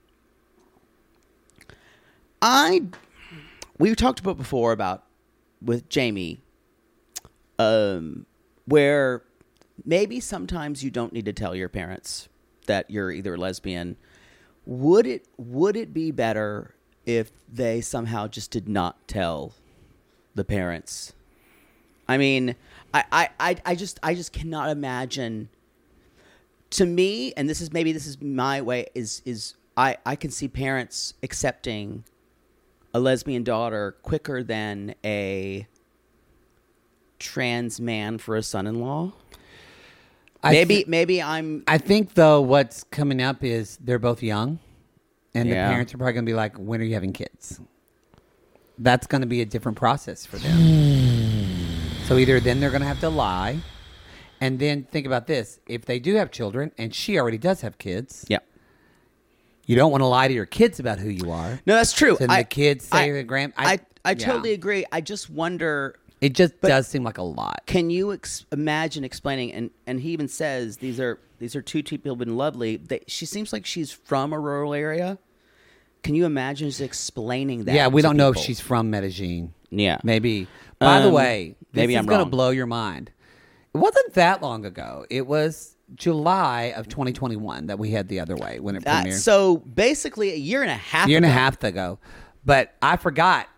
I, we've talked about before about with Jamie, um, where maybe sometimes you don't need to tell your parents that you're either lesbian. Would it would it be better if they somehow just did not tell the parents? I mean, I, I, I, I just I just cannot imagine. To me, and this is maybe this is my way, is is I, I can see parents accepting a lesbian daughter quicker than a trans man for a son-in-law. I Maybe thi- maybe I'm I think though what's coming up is they're both young, and Yeah. the parents are probably gonna be like, "When are you having kids?" That's gonna be a different process for them. So either then they're gonna have to lie, and then think about this: if they do have children, and she already does have kids, yeah. you don't want to lie to your kids about who you are. No, that's true. So the kids say the grand- I I- I, yeah. totally agree. I just wonder. It just But- does seem like a lot. Can you ex- imagine explaining? And, and he even says these are these are two people who've been lovely. They, she seems like she's from a rural area. Can you imagine just explaining that? Yeah, we to don't know if people? she's from Medellin. Yeah. Maybe. By the Um, way, this maybe is I'm going to wrong. blow your mind. It wasn't that long ago. It was July of twenty twenty-one that we had The Other Way when it Uh, premiered. so basically, a year and a half. A year and a ago. half ago. But I forgot.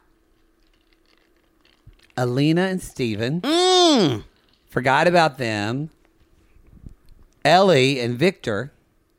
Alina and Steven. Mm. Forgot about them. Ellie and Victor.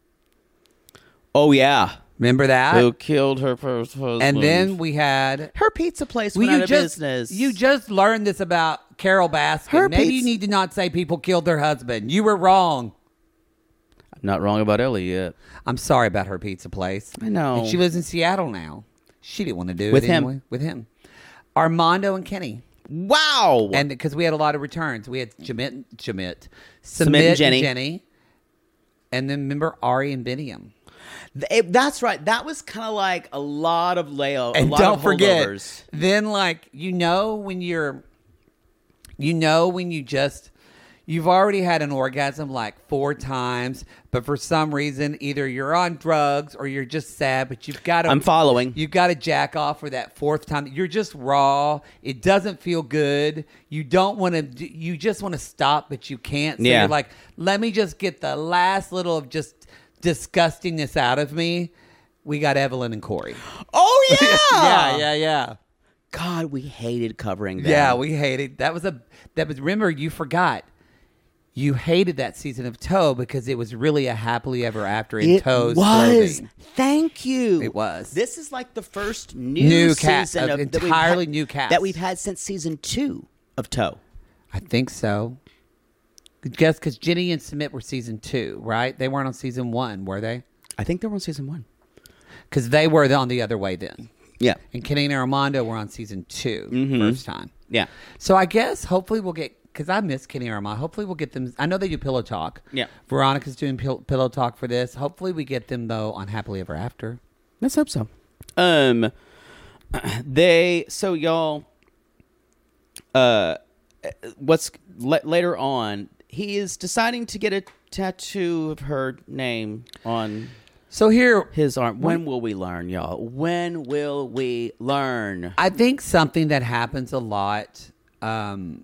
Oh yeah, Remember that? who killed her first husband? And then we had her pizza place Well, went out you of just, business. You just learned this about Carol Baskin. Her Maybe pizza- you need to not say people killed their husband. You were wrong. I'm not wrong about Ellie yet. I'm sorry about her pizza place. I know. And she lives in Seattle now. She didn't want to do With it him. anyway. With him. Armando and Kenny. Wow. And because we had a lot of returns. We had Jamit, Jamit, Submit and Jenny. Jenny. And then remember Ari and Biniam. Th- that's right. That was kind of like a lot of layout. And a lot don't of forget, holdovers. then like, you know when you're, you know when you just, you've already had an orgasm like four times, but for some reason, either you're on drugs or you're just sad, but you've got to, I'm following. You've got to jack off for that fourth time. You're just raw. It doesn't feel good. You don't want to, you just want to stop, but you can't. So Yeah. you're like, let me just get the last little of just disgustingness out of me. We got Evelyn and Corey. Oh yeah. yeah, yeah, yeah. God, we hated covering that. Yeah, we hated that was a that was remember you forgot. You hated that season of Toe because it was really a happily ever after in It Toe's was. clothing. Thank you. It was. This is like the first new, New cast, season of of that we've entirely had- new cast. that we've had since season two of Toe. I think so. Guess because Jenny and Submit were season two, right? They weren't on season one, were they? I think they were on season one. Because they were on the other way then. Yeah. And Kenny and Armando were on season two, Mhm. first time. Yeah. So I guess hopefully we'll get, because I miss Kenny and Armando. Hopefully we'll get them. I know they do Pillow Talk. Yeah. Veronica's doing pill- Pillow Talk for this. Hopefully we get them, though, on Happily Ever After. Let's hope so. Um, they, so y'all, uh, what's l- later on, he is deciding to get a tattoo of her name on So here, his arm. When will we learn, y'all? When will we learn? I think something that happens a lot um,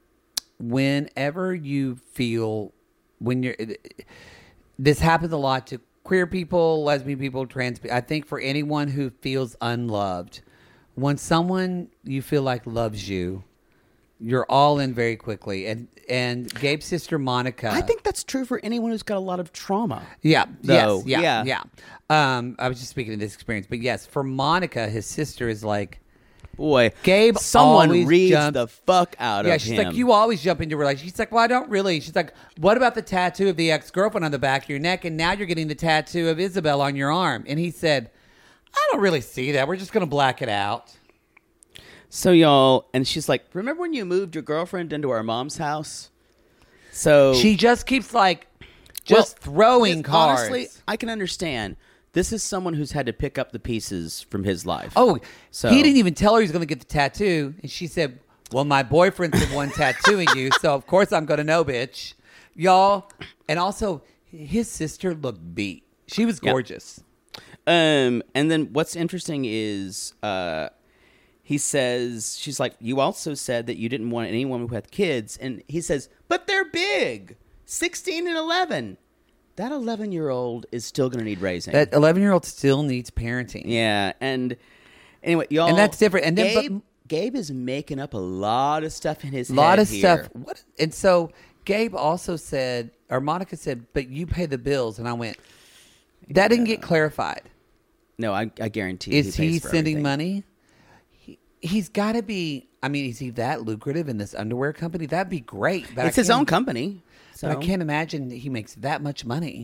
whenever you feel, when you're, this happens a lot to queer people, lesbian people, trans people. I think for anyone who feels unloved, when someone you feel like loves you, you're all in very quickly. And and Gabe's sister Monica, I think that's true for anyone who's got a lot of trauma. yeah, though. yes, yeah, Yeah. yeah. Um, I was just speaking of this experience, but yes, for Monica, his sister is like, Boy, Gabe someone always reads jumps- the fuck out yeah, of she's him. like, you always jump into relationship. She's like, well, I don't really. She's like, what about the tattoo of the ex-girlfriend on the back of your neck? And now you're getting the tattoo of Isabel on your arm. And he said, I don't really see that. We're just going to black it out. So y'all, and she's like, remember when you moved your girlfriend into our mom's house? So She just keeps like, just Well, throwing this- cards. Honestly, I can understand. This is someone who's had to pick up the pieces from his life. Oh, So- he didn't even tell her he was going to get the tattoo. And she said, well, my boyfriend's the one tattooing you. So, of course, I'm going to know, bitch. Y'all. And also, his sister looked beat. She was Yeah. gorgeous. Um, and then what's interesting is, uh, he says, she's like, you also said that you didn't want anyone who had kids. And he says, but they're big, sixteen and eleven. That eleven-year-old is still going to need raising. That eleven-year-old still needs parenting. yeah. And anyway, y'all. And that's different. And then- Gabe, but- Gabe is making up a lot of stuff in his A lot head of here. stuff. What? And so Gabe also said, or Monica said, but you pay the bills. And I went, that didn't get clarified. No, I, I guarantee Is he, he, pays for sending everything. money? He, he's got to be. I mean, is he that lucrative in this underwear company? That'd be great. But It's I his can't- own company. So. But I can't imagine that he makes that much money.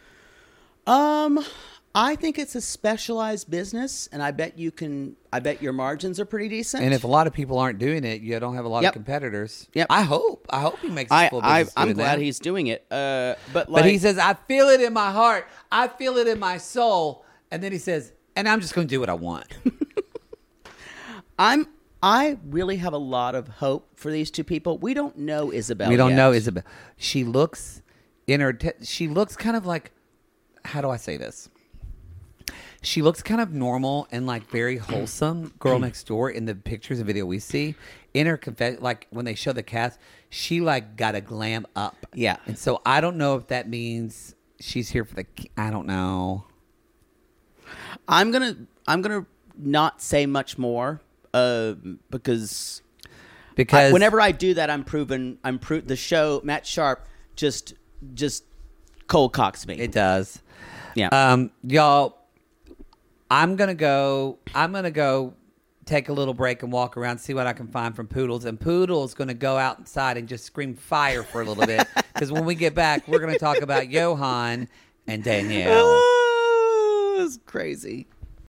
Um, I think it's a specialized business, and I bet you can. I bet your margins are pretty decent. And if a lot of people aren't doing it, you don't have a lot Yep. of competitors. Yep. I hope. I hope he makes his I, full I business I'm doing glad that. he's doing it. Uh, but like, But he says, I feel it in my heart. I feel it in my soul. And then he says, and I'm just going to do what I want. I'm. I really have a lot of hope for these two people. We don't know Isabel. We don't yet. know Isabel. She looks in her. Te- she looks kind of like. How do I say this? She looks kind of normal and like very wholesome. Girl next door in the pictures and video we see in her confess. Like when they show the cast, she like got a glam up. Yeah. And so I don't know if that means she's here for the. I don't know. I'm gonna. I'm gonna not say much more. Uh, because Because I, whenever I do that, I'm proven. I'm pro- the show. Matt Sharp just just cold cocks me. it does. yeah. Um, y'all, I'm gonna go. I'm gonna go take a little break and walk around, see what I can find from Poodles. And Poodle's gonna go outside and just scream fire for a little bit. Because when we get back, we're gonna talk about Johan and Danielle. Oh, it's crazy.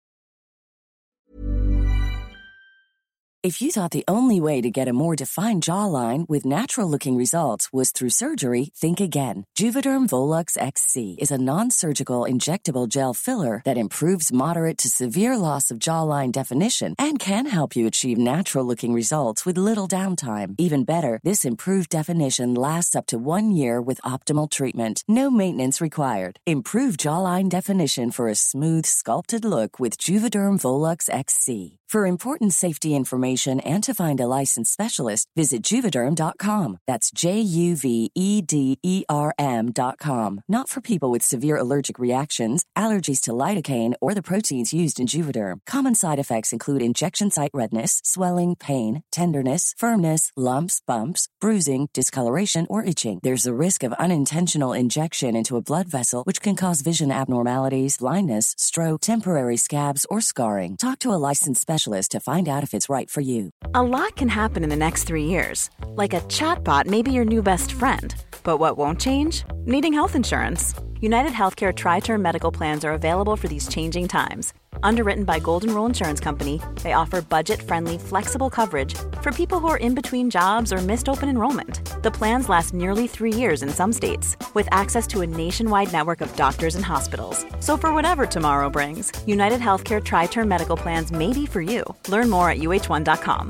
If you thought the only way to get a more defined jawline with natural-looking results was through surgery, think again. Juvederm Volux X C is a non-surgical injectable gel filler that improves moderate to severe loss of jawline definition and can help you achieve natural-looking results with little downtime. Even better, this improved definition lasts up to one year with optimal treatment. No maintenance required. Improve jawline definition for a smooth, sculpted look with Juvederm Volux X C. For important safety information and to find a licensed specialist, visit Juvederm dot com. That's J U V E D E R M dot com. Not for people with severe allergic reactions, allergies to lidocaine, or the proteins used in Juvederm. Common side effects include injection site redness, swelling, pain, tenderness, firmness, lumps, bumps, bruising, discoloration, or itching. There's a risk of unintentional injection into a blood vessel, which can cause vision abnormalities, blindness, stroke, temporary scabs, or scarring. Talk to a licensed specialist to find out if it's right for you. A lot can happen in the next three years. Like a chatbot may be your new best friend. But what won't change? Needing health insurance. United Healthcare Tri-Term Medical Plans are available for these changing times. Underwritten by Golden Rule Insurance Company, they offer budget-friendly, flexible coverage for people who are in between jobs or missed open enrollment. The plans last nearly three years in some states, with access to a nationwide network of doctors and hospitals. So for whatever tomorrow brings, United Healthcare Tri-Term Medical Plans may be for you. Learn more at U H one dot com.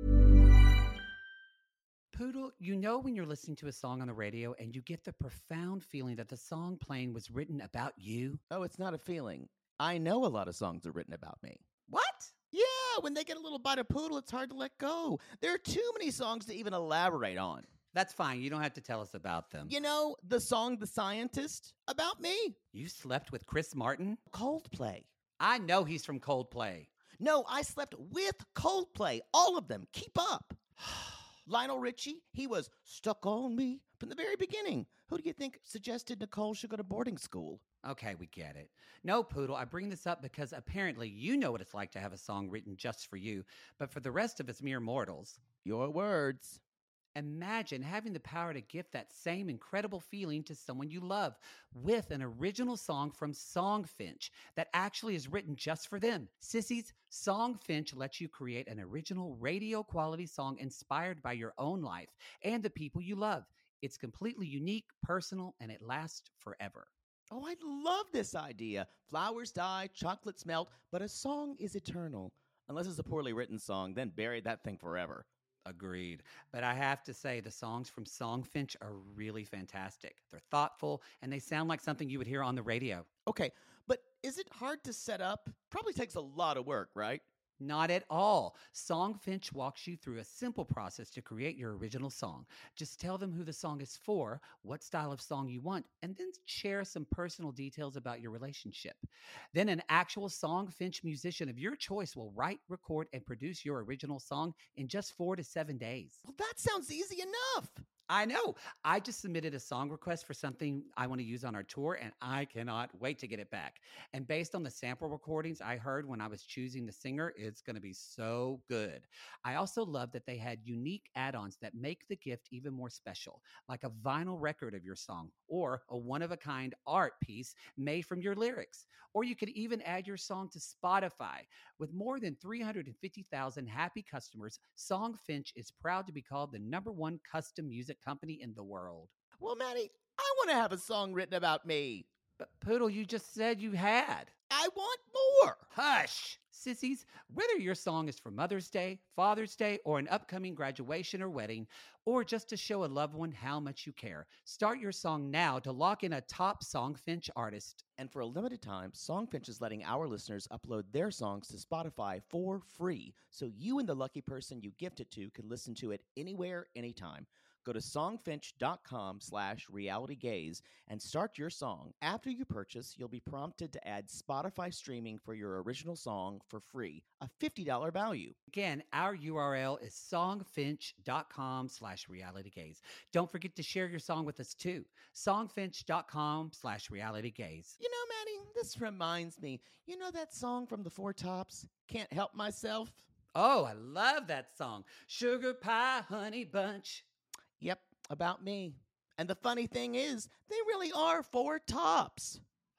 Poodle, you know when you're listening to a song on the radio and you get the profound feeling that the song playing was written about you? Oh, it's not a feeling. I know a lot of songs are written about me. What? Yeah, when they get a little bite of Poodle, it's hard to let go. There are too many songs to even elaborate on. That's fine. You don't have to tell us about them. You know, the song The Scientist, about me. You slept with Chris Martin? Coldplay. I know he's from Coldplay. No, I slept with Coldplay. All of them. Keep up. Lionel Richie, he was stuck on me from the very beginning. Who do you think suggested Nicole should go to boarding school? Okay, we get it. No, Poodle, I bring this up because apparently you know what it's like to have a song written just for you, but for the rest of us mere mortals, Your words. imagine having the power to gift that same incredible feeling to someone you love with an original song from Songfinch that actually is written just for them. Sissies, Songfinch lets you create an original radio quality song inspired by your own life and the people you love. It's completely unique, personal, and it lasts forever. Oh, I love this idea. Flowers die, chocolates melt, but a song is eternal. Unless it's a poorly written song, then bury that thing forever. Agreed. But I have to say, the songs from Songfinch are really fantastic. They're thoughtful, and they sound like something you would hear on the radio. Okay, but is it hard to set up? Probably takes a lot of work, right? Not at all. Songfinch walks you through a simple process to create your original song. Just tell them who the song is for, what style of song you want, and then share some personal details about your relationship. Then an actual Songfinch musician of your choice will write, record, and produce your original song in just four to seven days. Well, that sounds easy enough. I know. I just submitted a song request for something I want to use on our tour, and I cannot wait to get it back. And based on the sample recordings I heard when I was choosing the singer, it's going to be so good. I also love that they had unique add-ons that make the gift even more special, like a vinyl record of your song or a one-of-a-kind art piece made from your lyrics. Or you could even add your song to Spotify. With more than three hundred fifty thousand happy customers, Songfinch is proud to be called the number one custom music company in the world. Well, Maddie, I want to have a song written about me. But Poodle, you just said you had. I want more. Hush! Sissies, whether your song is for Mother's Day, Father's Day, or an upcoming graduation or wedding, or just to show a loved one how much you care, start your song now to lock in a top Songfinch artist. And for a limited time, Songfinch is letting our listeners upload their songs to Spotify for free, so you and the lucky person you gift it to can listen to it anywhere, anytime. Go to songfinch.com slash realitygaze and start your song. After you purchase, you'll be prompted to add Spotify streaming for your original song for free, a fifty dollars value. Again, our U R L is songfinch.com slash realitygaze. Don't forget to share your song with us too. Songfinch.com slash realitygaze. You know, Maddie, this reminds me. You know that song from the Four Tops, Can't Help Myself? Oh, I love that song. Sugar Pie Honey Bunch. Yep, about me. And the funny thing is, they really are four tops.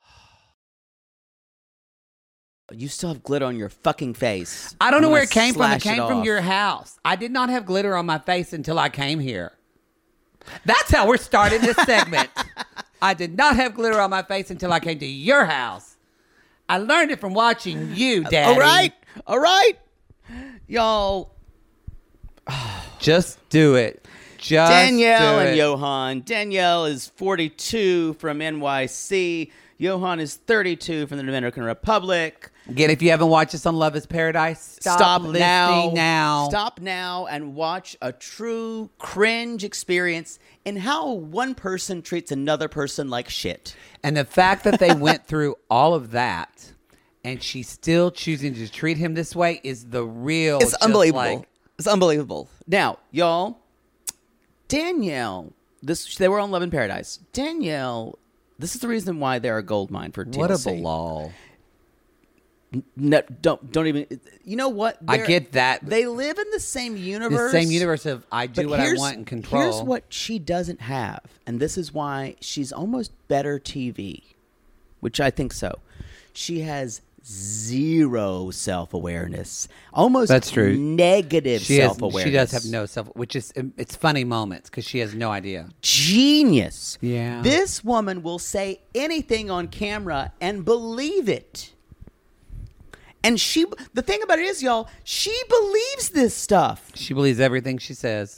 You still have glitter on your fucking face. I don't know I'm where gonna it came from. It slash came it from off. your house. I did not have glitter on my face until I came here. That's how we're starting this segment. I did not have glitter on my face until I came to your house. I learned it from watching you, Daddy. All right, all right. Y'all. Just do it. Just Danielle do and it. Johan. Danielle is forty-two from N Y C. Johan is thirty-two from the Dominican Republic. Again, if you haven't watched us on Love is Paradise, stop, Stop listening now. now. Stop now and watch a true cringe experience in how one person treats another person like shit. And the fact that they went through all of that and she's still choosing to treat him this way is the real... It's just unbelievable. like- It's unbelievable. Now, y'all, Danielle, this they were on Love in Paradise. Danielle, this is the reason why they're a gold mine for T L C. what a balal. No, don't don't even. You know what? I They're- get that. They live in the same The universe. same universe of I do but what I here's- want and control. Here's what she doesn't have, and this is why she's almost better T V, which I think so. She has zero self-awareness, almost That's true. negative she has, self-awareness. She does have no self, which is it's funny moments because she has no idea. Genius. Yeah. This woman will say anything on camera and believe it. And she, the thing about it is, y'all, she believes this stuff. She believes everything she says.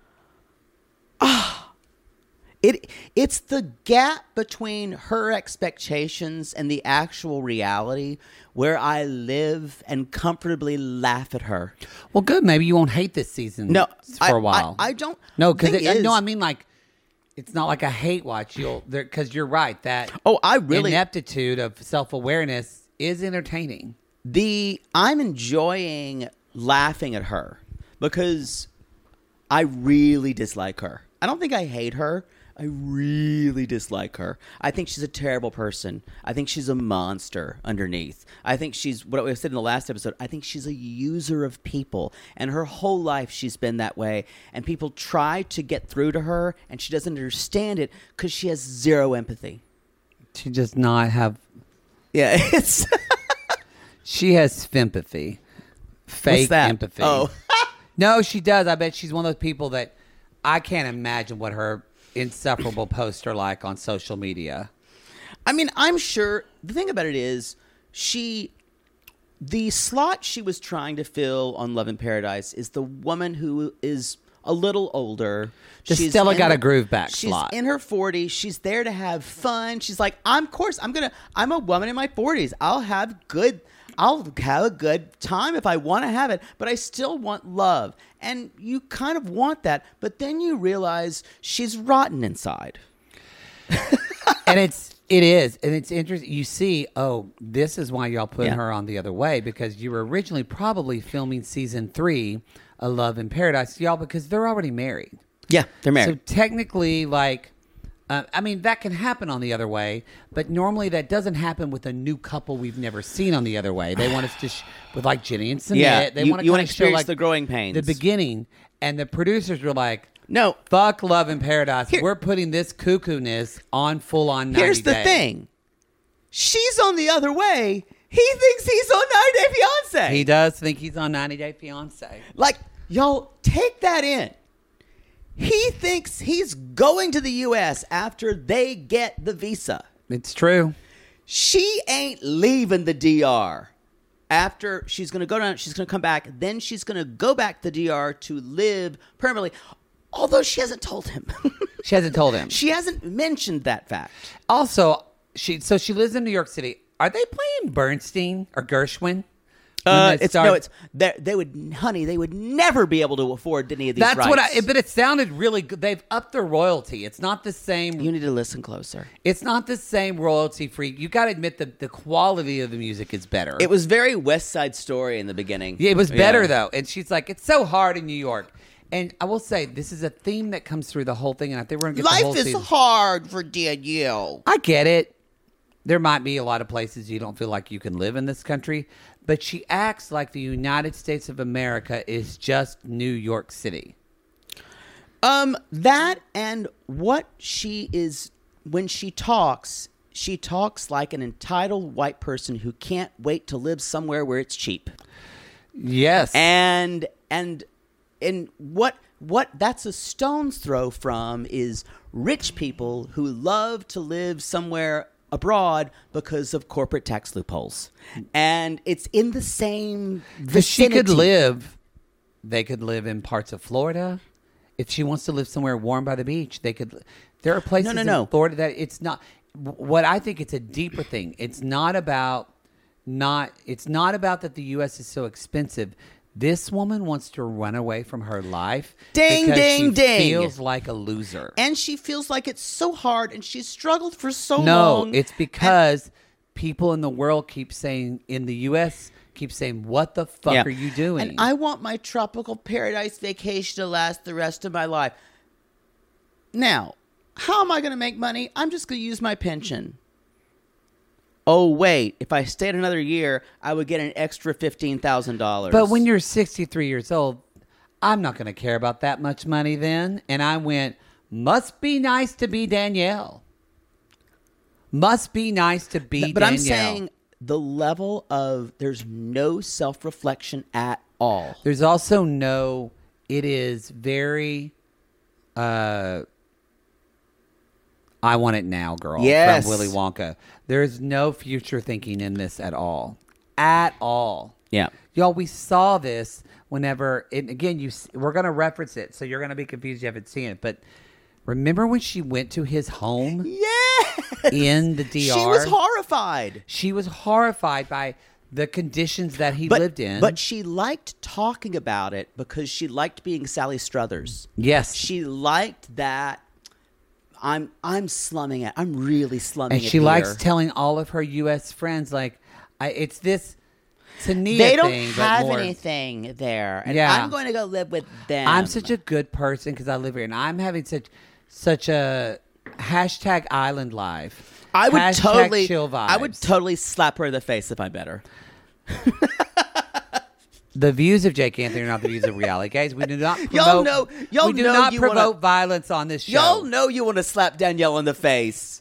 It, it's the gap between her expectations and the actual reality where I live and comfortably laugh at her. Well, good. Maybe you won't hate this season. No, for I- a while. I- I don't- No, because thing is- no, I mean like it's not like a hate watch. You'll because you're right that Oh, I really- ineptitude of self awareness is entertaining. The I'm enjoying laughing at her because I really dislike her. I don't think I hate her. I really dislike her. I think she's a terrible person. I think she's a monster underneath. I think she's, what I said in the last episode, I think she's a user of people. And her whole life she's been that way. And people try to get through to her and she doesn't understand it because she has zero empathy. She does not have. Yeah, it's... She has sympathy, fake What's that? empathy. Oh. No, she does. I bet she's one of those people that I can't imagine what her insufferable posts are like on social media. I mean, I'm sure the thing about it is she, the slot she was trying to fill on Love in Paradise is the woman who is a little older. The She's Stella in got her- a groove back She's slot. in her forties. She's there to have fun. She's like, I'm, of course, I'm going to, I'm a woman in my forties. I'll have good, I'll have a good time if I want to have it, but I still want love. And you kind of want that, but then you realize she's rotten inside. And it's it is, and it's interesting. You see, oh, this is why y'all put Yeah. her on the other way because you were originally probably filming season three of Love in Paradise, y'all, because they're already married. Yeah, they're So technically, like, uh, I mean, that can happen on the other way, but normally that doesn't happen with a new couple we've never seen on the other way. They want us to, sh- with like Jenny and Sunette, Yeah, they you- want to you wanna kind of show experience like the growing pains. the beginning, and the producers were like, No. fuck Love in Paradise. Here- We're putting this cuckoo-ness on full on ninety Here's the Day." thing. She's on the other way. He thinks he's on ninety Day Fiancé. He does think he's on ninety Day Fiancé. Like, y'all, take that in. He thinks he's going to the U S after they get the visa. It's true. She ain't leaving the D R. After she's going to go down, she's going to come back. Then she's going to go back to the D R to live permanently. Although she hasn't told him. She hasn't told him. She hasn't mentioned that fact. Also, she so she lives in New York City. Are they playing Bernstein or Gershwin? When Uh, they it's start- no, it's they, they would, honey, they would never be able to afford any of these That's rights. what I. But it sounded really good. They've upped their royalty. It's not the same. You need to listen closer. It's not the same royalty free. You got to admit that the quality of the music is better. It was very West Side Story in the beginning. Yeah, it was better Yeah. though. And she's like, it's so hard in New York. And I will say, this is a theme that comes through the whole thing. And I think we're gonna get the Life whole is season. hard for Danielle. I get it. There might be a lot of places you don't feel like you can live in this country, but she acts like the United States of America is just New York City. Um, that and what she is when she talks, she talks like an entitled white person who can't wait to live somewhere where it's cheap. Yes. And and and what what that's a stone's throw from is rich people who love to live somewhere abroad because of corporate tax loopholes. And it's in the same Because she could vicinity. live, they could live in parts of Florida. If she wants to live somewhere warm by the beach, they could. There are places no, no. in Florida that it's not. what I think it's a deeper thing. It's not about not. It's not about that the U S is so expensive. This woman wants to run away from her life. Ding, because ding, she ding. Feels like a loser, And she feels like it's so hard, and she's struggled for so no, long. No, it's because and, people in the world keep saying, in the U S, keep saying, what the fuck yeah. are you doing? And I want my tropical paradise vacation to last the rest of my life. Now, how am I going to make money? I'm just going to use my pension. Oh, wait, if I stayed another year, I would get an extra fifteen thousand dollars. But when you're sixty-three years old, I'm not going to care about that much money then. And I went, must be nice to be Danielle. Must be nice to be but Danielle. I'm saying the level of, there's no self-reflection at all. There's also no, it is very, uh, I want it now, girl. Yes. From Willy Wonka. There's no future thinking in this at all. At all. Yeah. Y'all, we saw this whenever, and again, you we're going to reference it, so you're going to be confused you haven't seen it. But remember when she went to his home? Yes. In the D R? She was horrified. She was horrified by the conditions that he but, lived in. But she liked talking about it because she liked being Sally Struthers. Yes. She liked that. I'm I'm slumming it. I'm really slumming and it. she here. likes telling all of her U S friends, like, I, it's this Tania they don't thing, have but more, anything there, and yeah. I'm going to go live with them. I'm such a good person because I live here, and I'm having such such a hashtag island life. I would hashtag totally chill vibes. I would totally slap her in the face if I met her. The views of Jake Anthony are not the views of reality, guys. We do not promote, y'all know, y'all we do know not you promote wanna, violence on this show. Y'all know you want to slap Danielle in the face.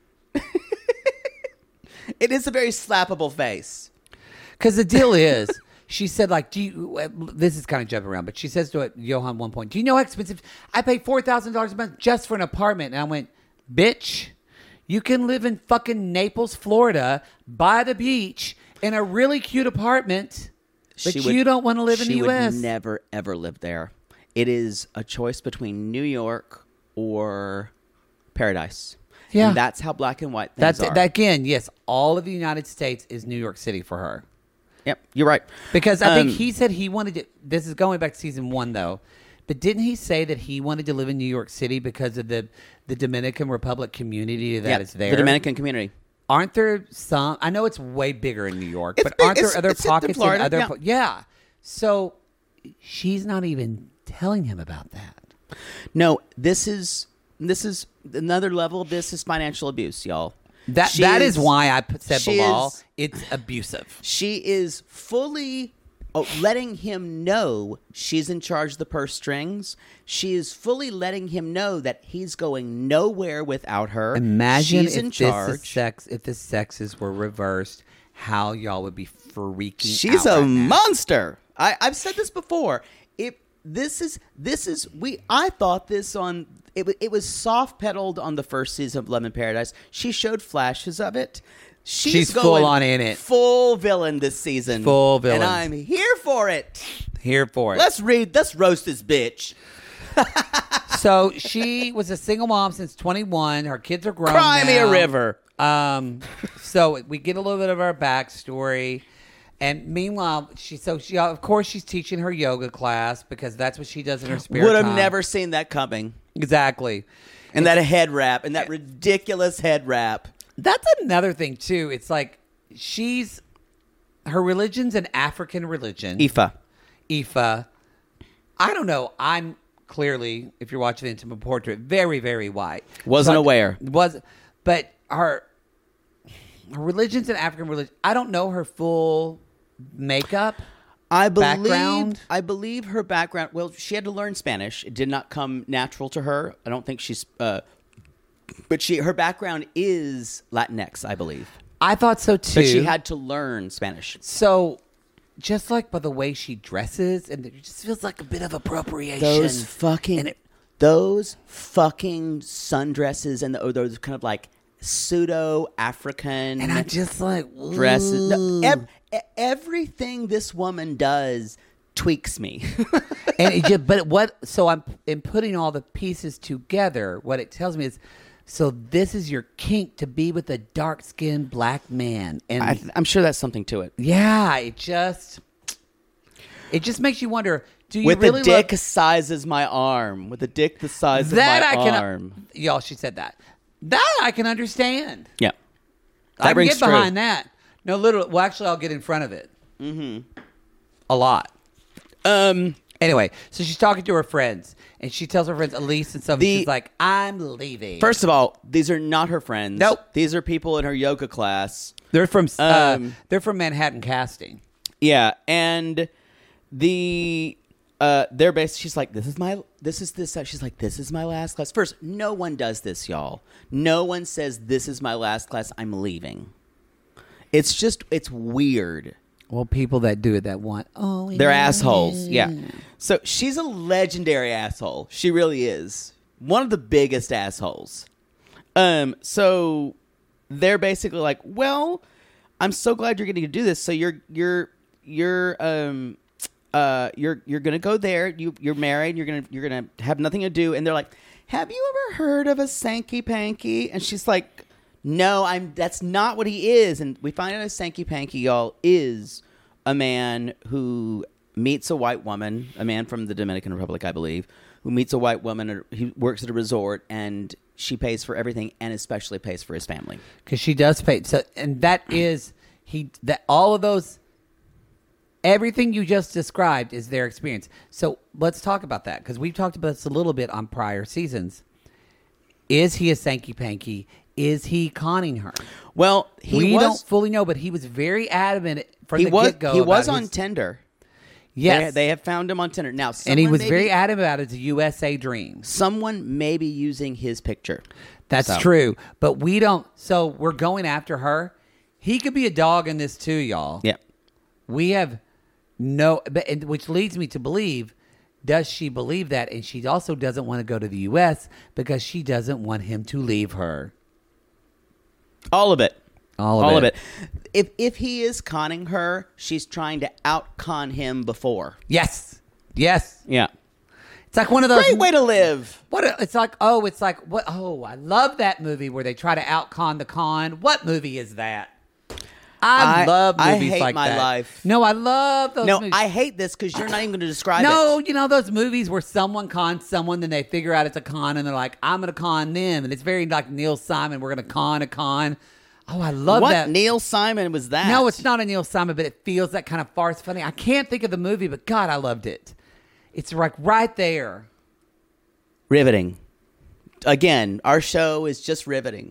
It is a very slappable face. Because the deal is, she said, like, do you, this is kind of jumping around, but she says to it, Johan one point, do you know how expensive, I pay four thousand dollars a month just for an apartment. And I went, bitch, you can live in fucking Naples, Florida, by the beach, in a really cute apartment. But she you would, don't want to live in the U S. She would never, ever live there. It is a choice between New York or paradise. Yeah. And that's how black and white things That's are. that, again, yes, all of the United States is New York City for her. Yep, you're right. Because I Um, think he said he wanted to, this is going back to season one, though, but didn't he say that he wanted to live in New York City because of the, the Dominican Republic community that yep, is there? The Dominican community. Aren't there some? I know it's way bigger in New York, It's but big- aren't there it's- other it's in pockets in Florida, other? yeah. Po- yeah. So she's not even telling him about that. No, this is this is another level. This is financial abuse, y'all. That She that is, why I put- said she Bilal, is- it's abusive. She is fully oh, letting him know she's in charge of the purse strings. She is fully letting him know that he's going nowhere without her. Imagine she's if in this charge. is sex. If the sexes were reversed, how y'all would be freaking She's out a right now. monster. I, I've said this before. If this is this is we, I thought this on it. wa- It was soft pedaled on the first season of Lemon Paradise. She showed flashes of it. She's, She's going full on in it. full villain this season. Full villain. and I'm here for it. Here for it. Let's read. Let's roast this bitch. So she was a single mom since twenty-one. Her kids are grown Cry me a now. river. Um, so we get a little bit of our backstory, and meanwhile, she so she of course she's teaching her yoga class because that's what she does in her spare Would have time. never seen that coming. exactly. And that head wrap and that ridiculous head wrap. That's another thing too. It's like she's her religion's an African religion. Ifa. Ifa. I don't know. I'm clearly, if you're watching the Intimate Portrait, very, very white. Wasn't But- aware. Was, but her, her religion's an African religion. I don't know her full makeup. I believe. Background? I believe her background. Well, she had to learn Spanish. It did not come natural to her. I don't think she's. Uh, but she, her background is Latinx, I believe. I thought so too. But she had to learn Spanish. So, just like by the way she dresses, and it just feels like a bit of appropriation. Those fucking, And it- those fucking sundresses and the, or those kind of like pseudo African and I'm just like, dresses. No, ooh. ev- e- everything this woman does tweaks me. and it just, but what? So I'm in putting all the pieces together. What it tells me is So this is your kink, to be with a dark-skinned black man. And I, I'm sure that's something to it. yeah, it just it just makes you wonder, do you With really a dick love size as my arm. With a dick the size that? of my I can arm. y'all, she said that. That I can understand. Yeah. I That can rings get behind true. that. No, literally. Well, actually, I'll get in front of it. Mm-hmm. A lot. Um, Anyway, so she's talking to her friends, and she tells her friends Elise and stuff. The- And she's like, "I'm leaving." First of all, these are not her friends. Nope. These are people in her yoga class. they're from uh, Um, they're from Manhattan Casting. Yeah, and the uh, they're based. She's like, "This is my. This is this." She's like, "This is my last class." First, no one does this, y'all. No one says, "This is my last class. I'm leaving." It's just, it's weird. Well, people that do it that want, oh, They're yeah. assholes. Yeah. So she's a legendary asshole. She really is. One of the biggest assholes. Um, so they're basically like, well, I'm so glad you're getting to do this. So you're you're you're um uh you're you're gonna go there. You you're married, you're gonna you're gonna have nothing to do. And they're like, have you ever heard of a Sankey Panky? And she's like, no, I'm. That's not what he is. And we find out a Sankey Panky, y'all, is a man who meets a white woman, a man from the Dominican Republic, I believe, who meets a white woman. He works at a resort, and she pays for everything, and especially pays for his family. Because she does pay. So, and that is he. That all of those, everything you just described is their experience. So let's talk about that, because we've talked about this a little bit on prior seasons. Is he a Sankey Panky? Is he conning her? Well, he we was. don't fully know, but he was very adamant from he the was. get-go. He was about on his, Tinder. Yes, they, they have found him on Tinder now, and he was maybe, very adamant about it. It's a U S A dream. Someone may be using his picture. That's So. true, but we don't. So we're going after her. He could be a dog in this too, y'all. Yeah. We have no, but and- which leads me to believe, does she believe that? And she also doesn't want to go to the U S because she doesn't want him to leave her. All of it. All of All it. of it. If if he is conning her, she's trying to out-con him before. Yes, yes. Yeah. It's like one of those. Great way to live. What a, it's like? Oh, it's like what? Oh, I love that movie where they try to out-con the con. What movie is that? I, I- love I movies hate like my that. life. No, I love those. No, movies. I hate this because you're not even going to describe No, it. you know those movies where someone cons someone, then they figure out it's a con, and they're like, "I'm going to con them," and it's very like Neil Simon. We're going to con a con. Oh, I love What that. Neil Simon was that? No, it's not a Neil Simon, but it feels that kind of farce funny. I can't think of the movie, but God, I loved it. It's like right there. riveting. Again, our show is just riveting.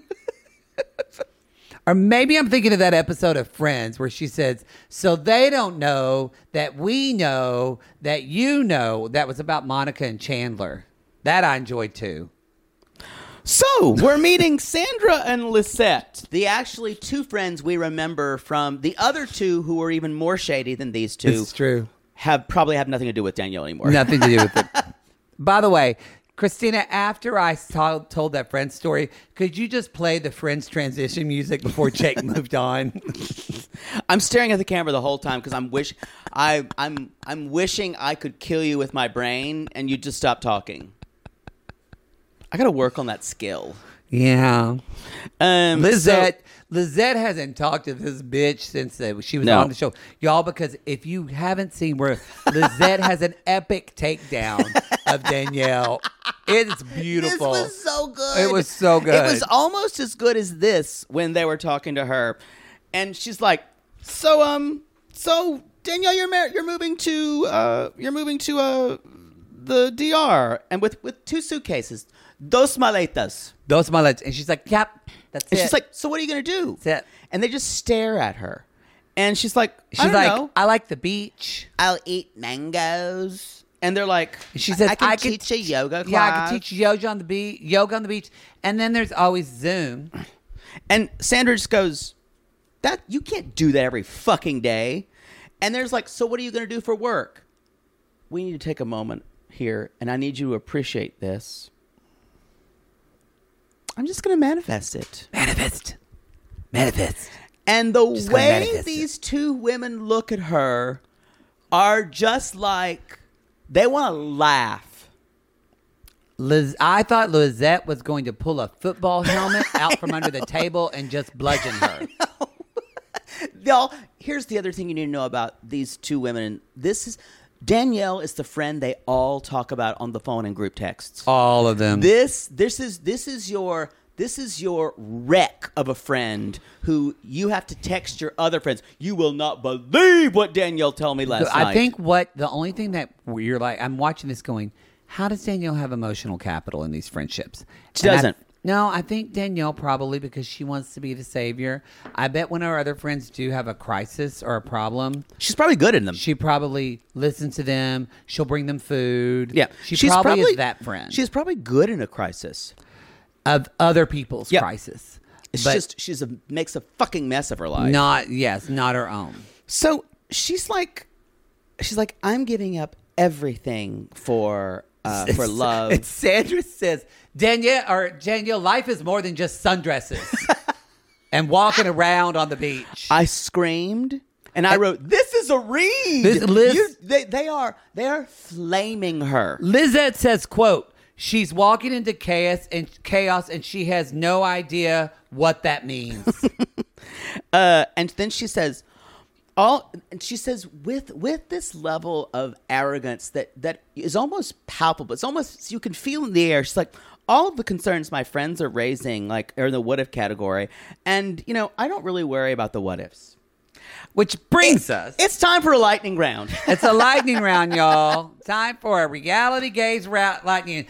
Or maybe I'm thinking of that episode of Friends where she says, so they don't know that we know that you know. That was about Monica and Chandler. That I enjoyed too. So, we're meeting Sandra and Lisette, the actually two friends we remember from the other two who were even more shady than these two. It's true. Have probably have nothing to do with Danielle anymore. Nothing to do with it. By the way, Christina, after I told, told that Friends story, could you just play the Friends transition music before Jake moved on? I'm staring at the camera the whole time because I'm wish I I'm I'm wishing I could kill you with my brain and you just stop talking. I got to work on that skill. Yeah. Um, Lizette, so- Lizette hasn't talked to this bitch since uh, she was No. on the show. Y'all, because if you haven't seen where Lizette has an epic takedown of Danielle, it's beautiful. This was so good. It was so good. It was almost as good as this when they were talking to her, and she's like, "So, um, so Danielle, you're mar- you're moving to uh, you're moving to uh, the D R, and with with two suitcases, dos maletas." Those are my legs. And she's like, yep, that's And it. she's like, "So what are you gonna do?" That's it. And they just stare at her, and she's like, she's "I don't like, know. I like the beach. I'll eat mangoes." And they're like, She says, I can I could teach a yoga class. Yeah, I can teach yoga on the beach. Yoga on the beach, and then there's always Zoom. And Sandra just goes, "That you can't do that every fucking day." And there's like, "So what are you going to do for work?" We need to take a moment here, and I need you to appreciate this. I'm just going to manifest it. Manifest, manifest. And the Just gonna way manifest it. these two women look at her are just like they want to laugh. Liz, I thought Lizette was going to pull a football helmet out from under the table and just bludgeon her. Y'all, here's the other thing you need to know about these two women. This is Danielle is the friend they all talk about on the phone and group texts. All of them. This this is this is your this is your wreck of a friend who you have to text your other friends. You will not believe what Danielle told me last I night. I think what the only thing that you're like, I'm watching this going, how does Danielle have emotional capital in these friendships? She doesn't. I, no, I think Danielle probably because she wants to be the savior. I bet when our other friends do have a crisis or a problem, she's probably good in them. she probably listens to them. She'll bring them food. Yeah, she she's probably, probably is that friend. She's probably good in a crisis. Of other people's Yep. crisis. It's but just she's a makes a fucking mess of her life. not yes, not her own. So she's like, she's like, I'm giving up everything for uh, for love. And Sandra says, Danielle or Danielle, life is more than just sundresses and walking around on the beach. I screamed and I wrote, "This is a read." This- Liz- You- they, they are they are flaming her. Lizette says, quote, she's walking into chaos and chaos and she has no idea what that means. Uh, and then she says, all and she says with with this level of arrogance that that is almost palpable. It's almost you can feel in the air. She's like, all of the concerns my friends are raising, like, are in the what if category, and you know, I don't really worry about the what ifs. Which brings us. It's time for a lightning round. It's a lightning round, y'all. Time for a reality gaze route lightning.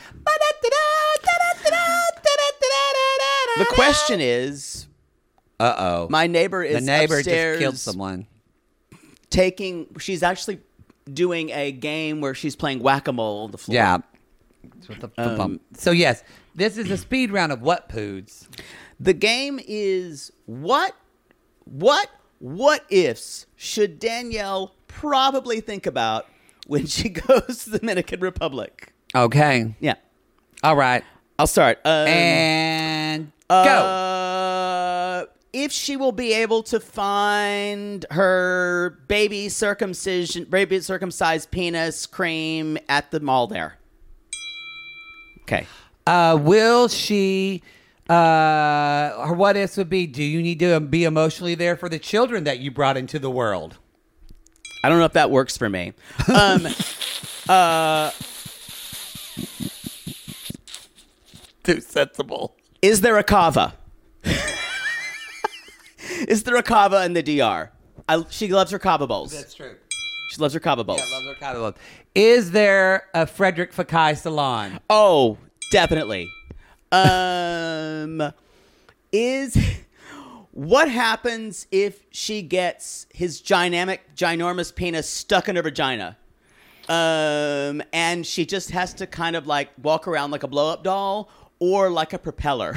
The question is, Uh oh. my neighbor is The neighbor upstairs just killed someone. taking. She's actually doing a game where she's playing whack-a-mole on the floor. Yeah. So, the, the bump. So yes, this is a speed round of what poods. The game is what, what, what ifs should Danielle probably think about when she goes to the Dominican Republic? Okay. Yeah, All right. I'll start. Um, And go. Uh, if she will be able to find her baby circumcision, baby circumcised penis cream at the mall there. Okay. Uh, will she? Uh, her what ifs would be: do you need to be emotionally there for the children that you brought into the world? I don't know if that works for me. Um, uh, Too sensible. is there a kava? Is there a kava in the D R? I, she loves her kava bowls. That's true. She loves her kava bowls. Yeah, love her kind of love. Is there a Frederick Fakai salon? Oh, definitely. Um, is what happens if she gets his dynamic, ginormous penis stuck in her vagina? Um, and she just has to kind of like walk around like a blow-up doll or like a propeller.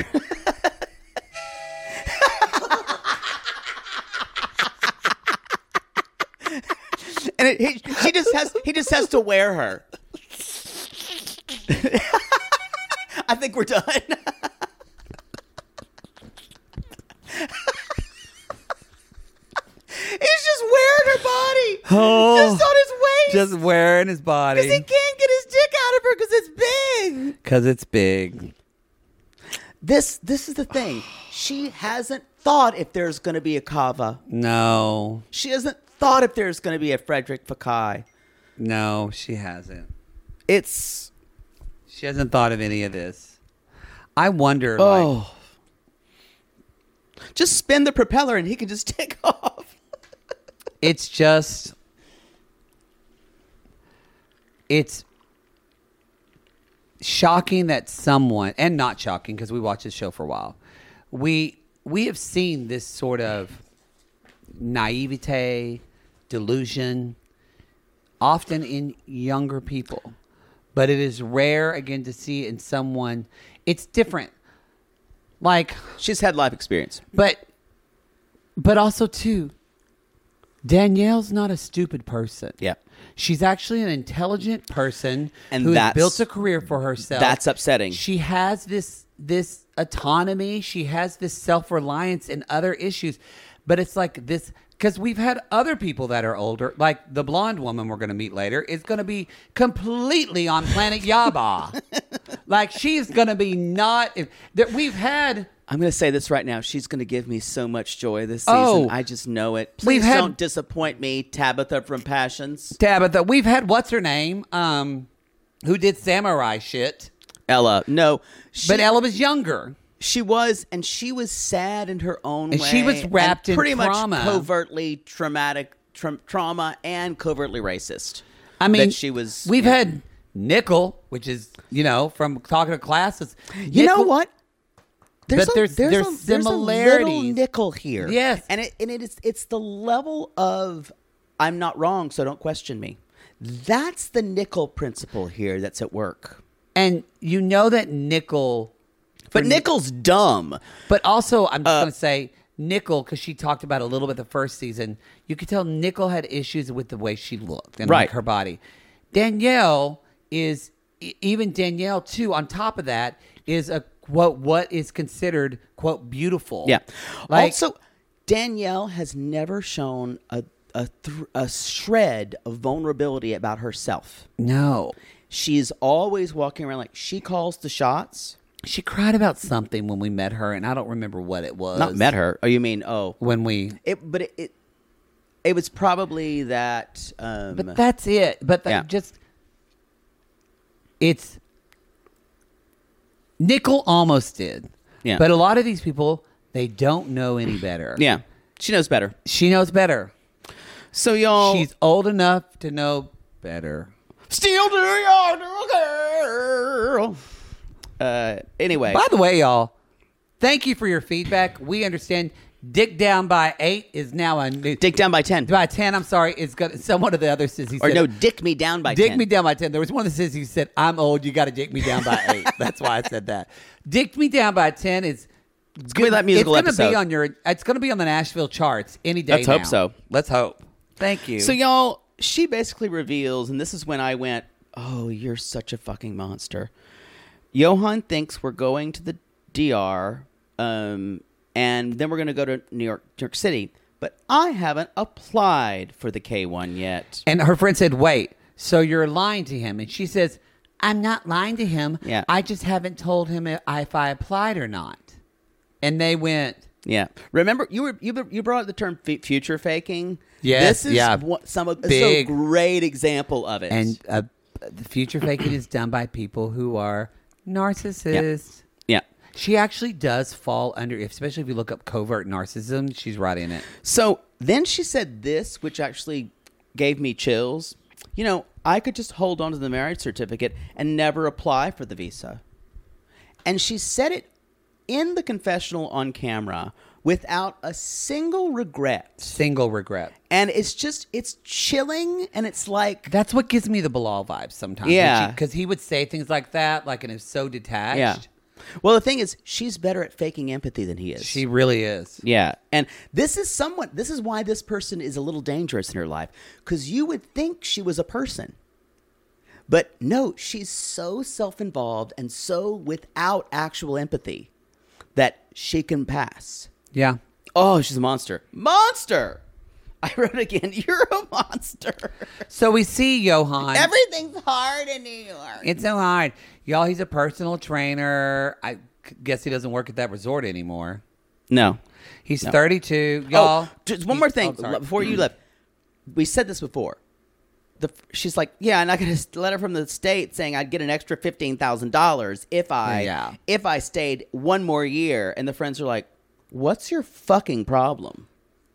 And it, he, she just has, he just has to wear her. I think we're done. He's just wearing her body. Oh, just on his waist. Just wearing his body. Because he can't get his dick out of her because it's big. Because it's big. This this is the thing. She hasn't thought if there's going to be a kava. No. She hasn't thought if there's going to be a Frederick Fakai. No, she hasn't. It's... She hasn't thought of any of this. I wonder, like... Oh. Just spin the propeller and he can just take off. It's just... It's shocking that someone... And not shocking, because we watched this show for a while. We we have seen this sort of naivete, delusion, often in younger people. But it is rare, again, to see in someone... It's different. Like... She's had life experience. But, but also, too, Danielle's not a stupid person. Yeah. She's actually an intelligent person And who has that's- built a career for herself. That's upsetting. She has this this autonomy. She has this self-reliance in other issues. But it's like this... Because we've had other people that are older, like the blonde woman we're going to meet later, is going to be completely on Planet Yaba. Like, she's going to be not... That we've had... I'm going to say this right now. She's going to give me so much joy this season. Oh, I just know it. Please we've had- don't disappoint me, Tabitha from Passions. Tabitha, we've had... What's her name? Um, who did samurai shit. Ella. No. She, But Ella was younger. She was, and she was sad in her own And way. she was wrapped and in pretty trauma. much covertly traumatic tra- trauma and covertly racist. I mean, that she was. We've yeah. had Nickel, which is, you know, from talking to classes. You Nickel, know what? There's But a, there's- there's, there's a, there's a little similarities. nickel here. Yes. and it and it is it's the level of I'm not wrong, so don't question me. That's the nickel principle here that's at work. And you know that Nickel... But Nickel's dumb. But also, I'm just Uh, going to say, Nickel, because she talked about it a little bit the first season, you could tell Nickel had issues with the way she looked and Right. like her body. Danielle is, e- even Danielle, too, on top of that, is a quote, what is considered, quote, beautiful. Yeah. Like, also, Danielle has never shown a a, th- a shred of vulnerability about herself. no. She's always walking around like she calls the shots. She cried about something when we met her, and I don't remember what it was. Not met her. Oh, you mean oh? When we... It, but it, it, it was probably that. Um, But that's it. But that Yeah. just... It's... Nickel almost did. Yeah. But a lot of these people, they don't know any better. yeah, she knows better. She knows better. So y'all, She's old enough to know better. still do your girl. Uh, anyway, By the way, y'all, thank you for your feedback. We understand Dick Down by eight is now a new... dick down by ten, By ten, I'm sorry. It's got some one of the other sissies or said, no, dick me down by Dick ten. me down by ten. There was one of the sissies who said, I'm old, you got to dick me down by eight. That's why I said that. Dick me down by ten is... It's gonna be that musical it's gonna episode. Be on your, it's going to be on the Nashville charts any day Let's hope now. so. Let's hope. Thank you. So y'all, she basically reveals, and this is when I went, "Oh, you're such a fucking monster." Johan thinks we're going to the D R, um, and then we're going to go to New York, New York City. But I haven't applied for the K one yet. And her friend said, wait, so you're lying to him? And she says, I'm not lying to him. Yeah. I just haven't told him if I applied or not. And they went, Yeah, remember you were you you brought up the term f- future faking. Yes, this is yeah. what, some of Big. it's a great example of it. and uh, the future faking is done by people who are narcissists. yeah. She actually does fall under, especially if you look up covert narcissism, she's right in it. So then she said this, which actually gave me chills. You know, I could just hold on to the marriage certificate and never apply for the visa. And she said it in the confessional on camera without a single regret. Single regret. And it's just, it's chilling. And it's like, That's what gives me the Bilal vibes sometimes. Yeah. Because he would say things like that, like, and it's so detached. yeah. Well, the thing is, she's better at faking empathy than he is. She really is. Yeah. And this is somewhat, this is why this person is a little dangerous in her life. Because you would think she was a person. But no, she's so self-involved and so without actual empathy that she can pass. Yeah. Oh, she's a monster. Monster! I wrote again, you're a monster. So we see Johan. Everything's hard in New York. It's so hard. Y'all, he's a personal trainer. I guess he doesn't work at that resort anymore. No. He's No. thirty-two. Y'all. Oh, just one more thing Oh, sorry. before you left. We said this before. The, she's like, yeah, and I got a letter from the state saying I'd get an extra fifteen thousand dollars if I Yeah. if I stayed one more year. And the friends are like, what's your fucking problem?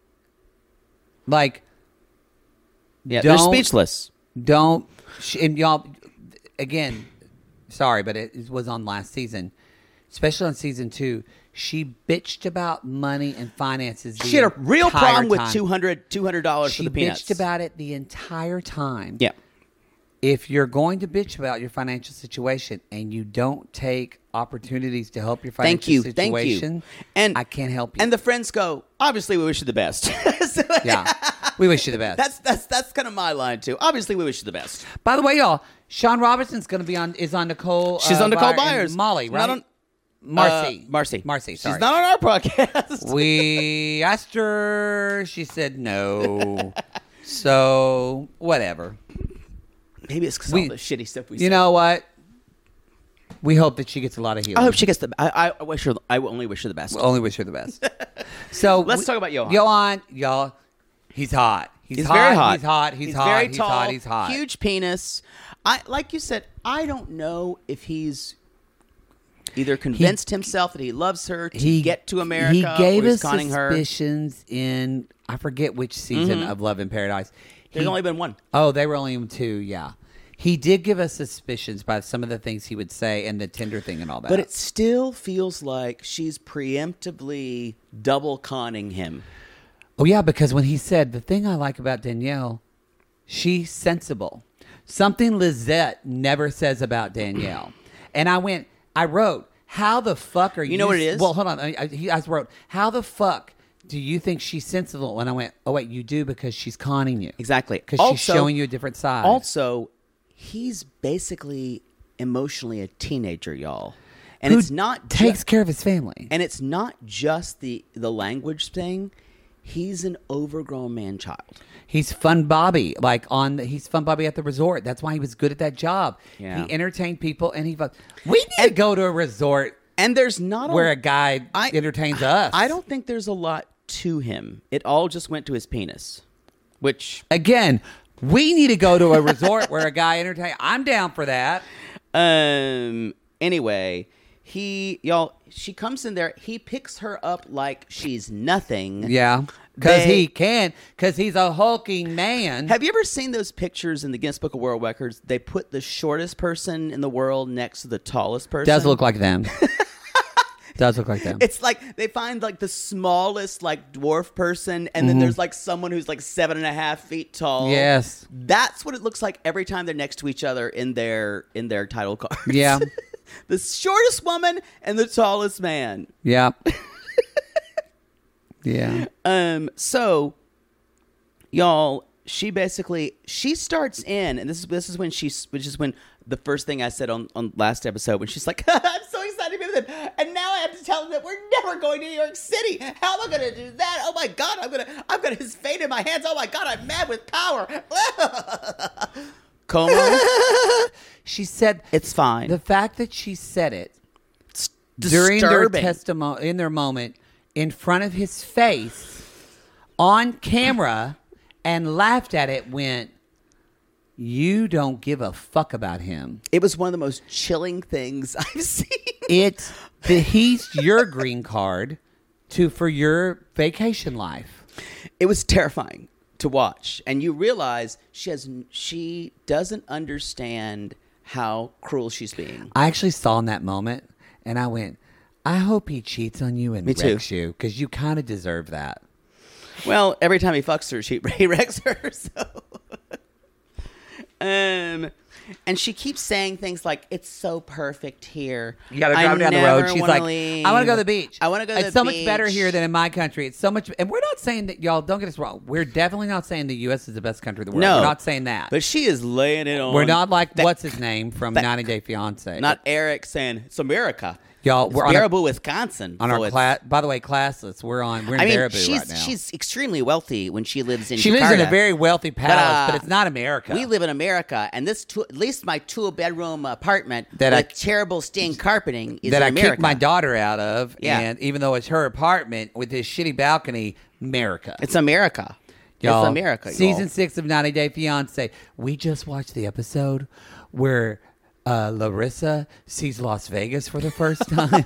Like, Yeah, they're Don't- speechless. don't. sh- And y'all, again, sorry, but it, it was on last season. Especially on season two. She bitched about money and finances. the She had a real entire problem with time. two hundred dollars She for the peanuts. bitched about it the entire time. Yeah. If you're going to bitch about your financial situation and you don't take opportunities to help your financial Thank you, situation, thank you. And I can't help you. And the friends go, obviously, we wish you the best. So, yeah, we wish you the best. That's that's that's kind of my line too. Obviously, we wish you the best. By the way, y'all, Sean Robertson's going to be on. Is on Nicole. She's uh, on Nicole Byer and Byers. Molly, She's right? not on- Marcy. Uh, Marcy. Marcy. Sorry. She's not on our podcast. We asked her. She said no. So whatever. Maybe it's because We- all the shitty stuff we You said. know what? We hope that she gets a lot of healing. I hope she gets the. I, I wish her. I only wish her the best. We'll only wish her the best. So let's we, talk about Johan. Johan, y'all, he's hot. He's, He's hot, very hot. He's hot. He's, he's hot. very he's tall. hot. He's hot. Huge penis. I like you said. I don't know if he's either convinced he, himself that he loves her to he, get to America. He gave or he's us conning suspicions her. in I forget which season mm-hmm. of Love in Paradise. There's he, only been one. Oh, they were only in two. Yeah. He did give us suspicions by some of the things he would say and the Tinder thing and all that. But it still feels like she's preemptively double conning him. Oh, yeah, because when he said, the thing I like about Danielle, she's sensible. Something Lizette never says about Danielle. And I went, I wrote, how the fuck are you? You know what it is? Well, hold on. I, I, he, I wrote, how the fuck do you think she's sensible? And I went, oh, wait, you do because she's conning you. Exactly. Because she's showing you a different side. Also, he's basically emotionally a teenager, y'all. And Who it's not takes ju- care of his family. And it's not just the, the language thing. He's an overgrown man-child. He's Fun Bobby, like on. The, he's Fun Bobby at the resort. That's why he was good at that job. Yeah. He entertained people, and he. We need and, to go to a resort, and there's not where a, a guy I, entertains us. I don't think there's a lot to him. It all just went to his penis, which again, we need to go to a resort where a guy entertains. I'm down for that. Um. Anyway. He, y'all, she comes in there. He picks her up like she's nothing. Yeah. Because he can. Because he's a hulking man. Have you ever seen those pictures in the Guinness Book of World Records? They put the shortest person in the world next to the tallest person. Does look like them. Does look like them. It's like they find like the smallest like dwarf person, and then mm-hmm. there's like someone who's like seven and a half feet tall. Yes. That's what it looks like every time they're next to each other in their in their title cards. Yeah. The shortest woman and the tallest man. Yeah. Yeah. Um. So, y'all, she basically she starts in, and this is this is when she, which is when the first thing I said on on last episode, when she's like, "I'm so excited to be with him, and now I have to tell him that we're never going to New York City. How am I going to do that? Oh my God, I'm gonna I've got his fate in my hands. Oh my God, I'm mad with power." Como. She said it's fine. The fact that she said it it's during their disturbing. testimony, in their moment, in front of his face, on camera, and laughed at it, went, you don't give a fuck about him. It was one of the most chilling things I've seen. It's the he's your green card to for your vacation life. It was terrifying to watch, and you realize she has she doesn't understand how cruel she's being. I actually saw in that moment, and I went, I hope he cheats on you and Me wrecks too. you, because you kind of deserve that. Well, every time he fucks her, she he wrecks her. So, um, and she keeps saying things like, "It's so perfect here. You gotta drive down the road." She's like, leave. "I want to go to the beach. I want to go to it's the so beach. much better here than in my country. It's so much." And we're not saying that, y'all. Don't get us wrong. We're definitely not saying the U S is the best country in the world. No, we're not saying that. But she is laying it on. We're not like that, what's his name from that, ninety Day Fiance. Not Eric saying it's America. Y'all, it's we're on Baraboo, our, Wisconsin. On so our class. By the way, classless. We're on. We're in I mean, Baraboo she's right now. she's extremely wealthy when she lives in. She Jakarta. lives in a very wealthy palace, but, uh, but it's not America. We live in America, and this two, at least my two bedroom apartment that with I, terrible stained carpeting is that in I America. kicked my daughter out of. Yeah. And even though it's her apartment with this shitty balcony, America. It's America. Y'all, it's America. Season y'all. six of ninety Day Fiance. We just watched the episode where uh, Larissa sees Las Vegas for the first time.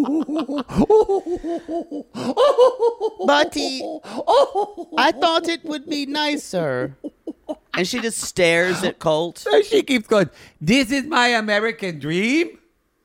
Buddy, I thought it would be nicer. And she just stares at Colt. And she keeps going, this is my American dream.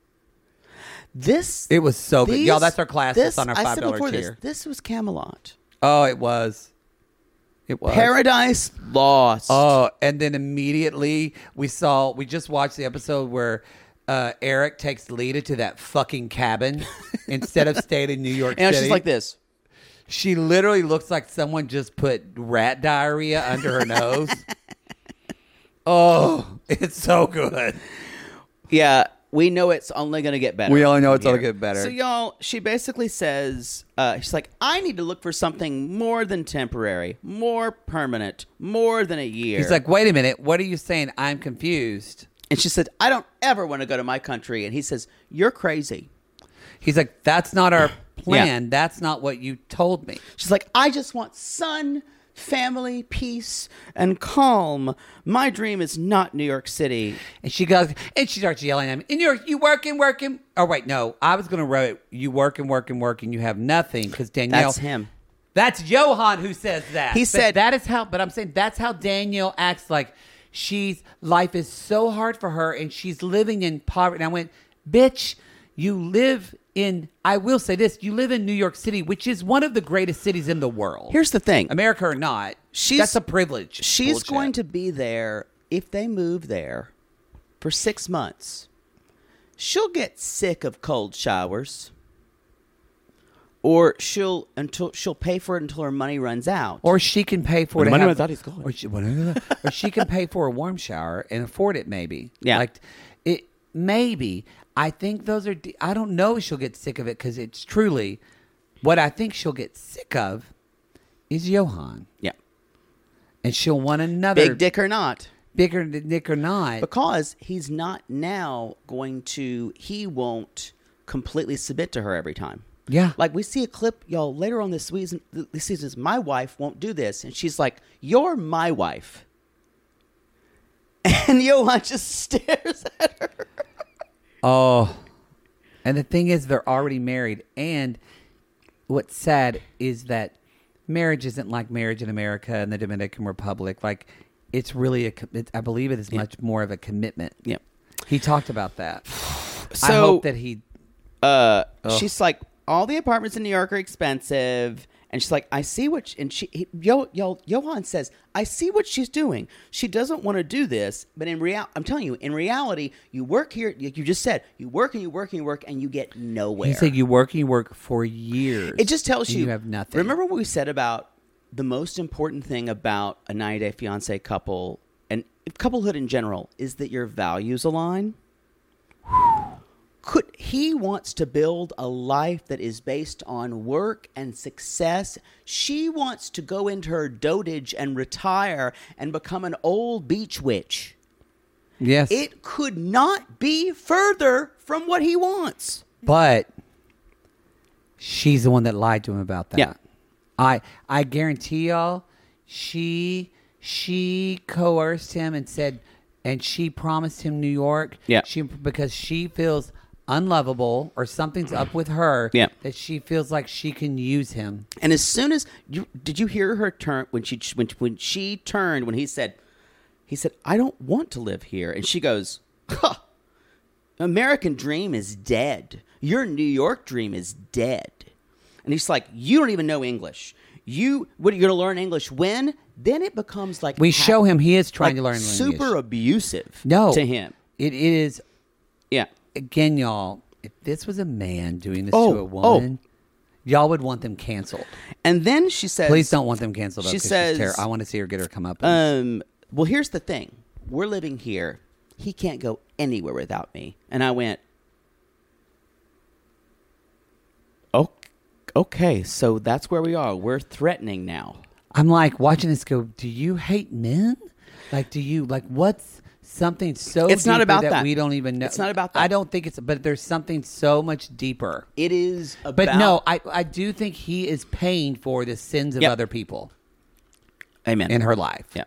This It was so good. these, Y'all, that's our class. This, on our I five said dollar before tier. this, this was Camelot. Oh, it was. It was. Paradise Lost. Oh, and then immediately we saw, we just watched the episode where uh, Eric takes Lita to that fucking cabin instead of staying in New York and City. she's like this. She literally looks like someone just put rat diarrhea under her nose. Oh, it's so good. Yeah, we know it's only going to get better. We only know it's here. only going to get better. So, y'all, she basically says, uh, she's like, I need to look for something more than temporary, more permanent, more than a year. He's like, wait a minute. What are you saying? I'm confused. And she said, I don't ever want to go to my country. And he says, you're crazy. He's like, that's not our plan. Yeah. That's not what you told me. She's like, I just want sun, family, peace, and calm. My dream is not New York City. And she goes, and she starts yelling at him, in New York, you working, working. Oh, wait, no. I was going to write, you working, working, working. You have nothing. Because Danielle. That's him. That's Johan who says that. He but said. That is how, but I'm saying that's how Danielle acts like she's, life is so hard for her and she's living in poverty. And I went, bitch, you live in, I will say this, you live in New York City, which is one of the greatest cities in the world. Here's the thing. America or not, she's, that's a privilege. She's Bullshit. going to be there, if they move there, for six months. She'll get sick of cold showers. Or she'll until she'll pay for it until her money runs out. Or she can pay for when it. Money have, runs out, he's gone. Or she, or she can pay for a warm shower and afford it. Maybe. Yeah. Like it. Maybe. I think those are. I don't know if she'll get sick of it because it's truly what I think she'll get sick of is Johan. Yeah. And she'll want another big dick or not. Bigger dick or not. Because he's not now going to. He won't completely submit to her every time. Yeah. Like we see a clip, y'all, later on this season, this season is my wife won't do this. And she's like, you're my wife. And Johan just stares at her. Oh. And the thing is, they're already married. And what's sad is that marriage isn't like marriage in America and the Dominican Republic. Like, it's really, a. It, I believe it is yeah. much more of a commitment. Yeah. He talked about that. So, I hope that he... Uh, she's like, all the apartments in New York are expensive. And she's like, I see what... She, and she, he, Yo, Yo, Johan says, I see what she's doing. She doesn't want to do this. But in real, I'm telling you, in reality, you work here, like you just said, you work and you work and you work and you get nowhere. He said you work and you work for years. It just tells you... You have nothing. Remember what we said about the most important thing about a ninety day fiance couple and couplehood in general is that your values align? Could he wants to build a life that is based on work and success. She wants to go into her dotage and retire and become an old beach witch. Yes. It could not be further from what he wants. But she's the one that lied to him about that. Yeah. I I guarantee y'all, she she coerced him and said, and she promised him New York. Yeah. She because she feels unlovable or something's up with her. Yeah. That she feels like she can use him. And as soon as you did you hear her turn when she when when she turned when he said he said I don't want to live here, and she goes, huh, American dream is dead. Your New York dream is dead. And he's like, you don't even know English. You what are you going to learn English when? Then it becomes like we show him he is trying like to learn super English. abusive. No, to him. It is. Yeah. Again, y'all, if this was a man doing this oh, to a woman, oh. y'all would want them canceled. And then she says, please don't want them canceled. She though, says, she's I want to see her get her come up. Um. Well, here's the thing. We're living here. He can't go anywhere without me. And I went, okay. Okay, so that's where we are. We're threatening now. I'm like watching this go, do you hate men? Like, do you, like, what's something so It's not about that, that we don't even know? It's not about that. I don't think it's, but there's something so much deeper. It is about... But no, I, I do think he is paying for the sins of Yep. other people. Amen. In her life. Yeah.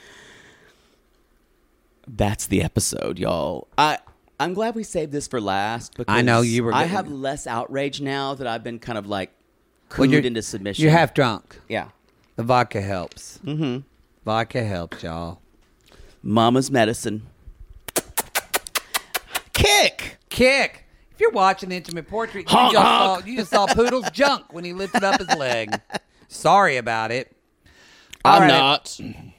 That's the episode, y'all. I... I'm glad we saved this for last because I know you were. I getting, have less outrage now that I've been kind of like well, cooed into submission. You're half drunk. Yeah. The vodka helps. Mm-hmm. Vodka helps, y'all. Mama's medicine. Kick! Kick! If you're watching Intimate Portrait, you, honk, just, honk. Saw, you just saw Poodle's junk when he lifted up his leg. Sorry about it. All I'm right. not.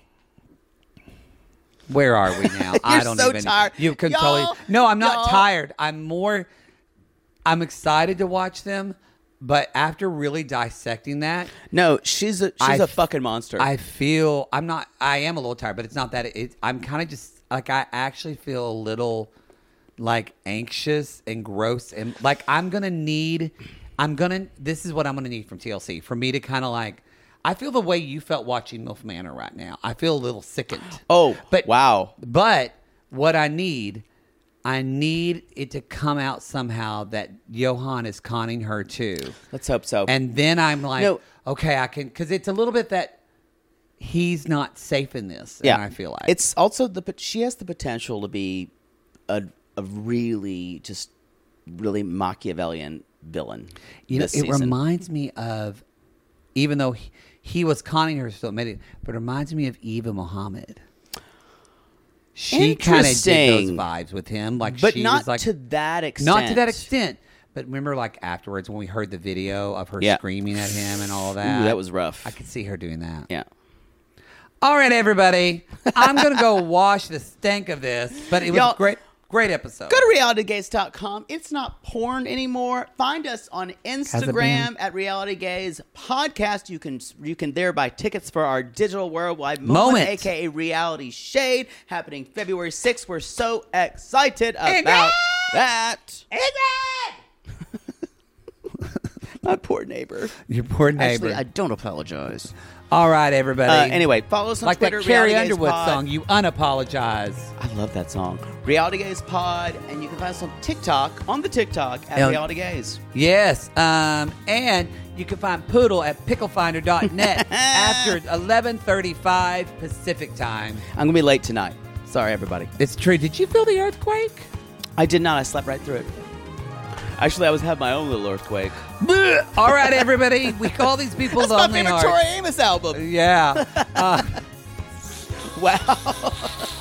Where are we now? I don't so even. tired. You can Y'all, totally. No, I'm not y'all. tired. I'm more. I'm excited to watch them, but after really dissecting that, No, she's a she's I a f- fucking monster. I feel I'm not. I am a little tired, but it's not that. It, I'm kind of just like I actually feel a little like anxious and gross and like I'm gonna need. I'm gonna. This is what I'm gonna need from T L C for me to kind of like. I feel the way you felt watching MILF Manor right now. I feel a little sickened. oh, but wow. But what I need, I need it to come out somehow that Johan is conning her too. Let's hope so. And then I'm like, No. okay, I can, because it's a little bit that he's not safe in this. Yeah, and I feel like it's also the but she has the potential to be a a really just really Machiavellian villain. You know, this it season. reminds me of, even though he, he was conning her, so it made it, but it reminds me of Eva Mohammed. She kind of did those Interesting. vibes with him, like but she not was like, to that extent. not to that extent. But remember, like afterwards when we heard the video of her Yeah. screaming at him and all that, Ooh, that was rough. I could see her doing that. Yeah. All right, everybody, I'm gonna go wash the stank of this, but it was Y'all- a great, great episode. Go to reality gaze dot com. It's not porn anymore. Find us on Instagram at Reality Gaze Podcast. You can you can there buy tickets for our digital worldwide moment, Moment. aka Reality Shade, happening February sixth. We're so excited about that. My poor neighbor. Your poor neighbor. Actually, I don't apologize. All right, everybody. Uh, anyway, follow us on like Twitter. that Carrie Reality Gaze Underwood Pod. song, "You Unapologize." I love that song. Reality Gaze Pod, and you can find us on TikTok, on the TikTok at Yeah. Reality Gaze. Yes, um, and you can find Poodle at picklefinder dot net after eleven thirty-five Pacific time. I'm gonna be late tonight. Sorry, everybody. It's true. Did you feel the earthquake? I did not. I slept right through it. Actually, I was having my own little earthquake. All right, everybody. We call these people That's my lonely favorite hearts. Tori Amos album. Yeah. Uh, Wow.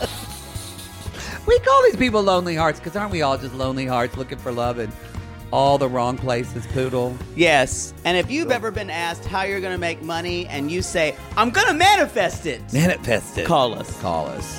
we call these people lonely hearts because aren't we all just lonely hearts looking for love in all the wrong places, Poodle? Yes. And if you've ever been asked how you're gonna make money, and you say, "I'm gonna manifest it," Manifest it. call us. Call us.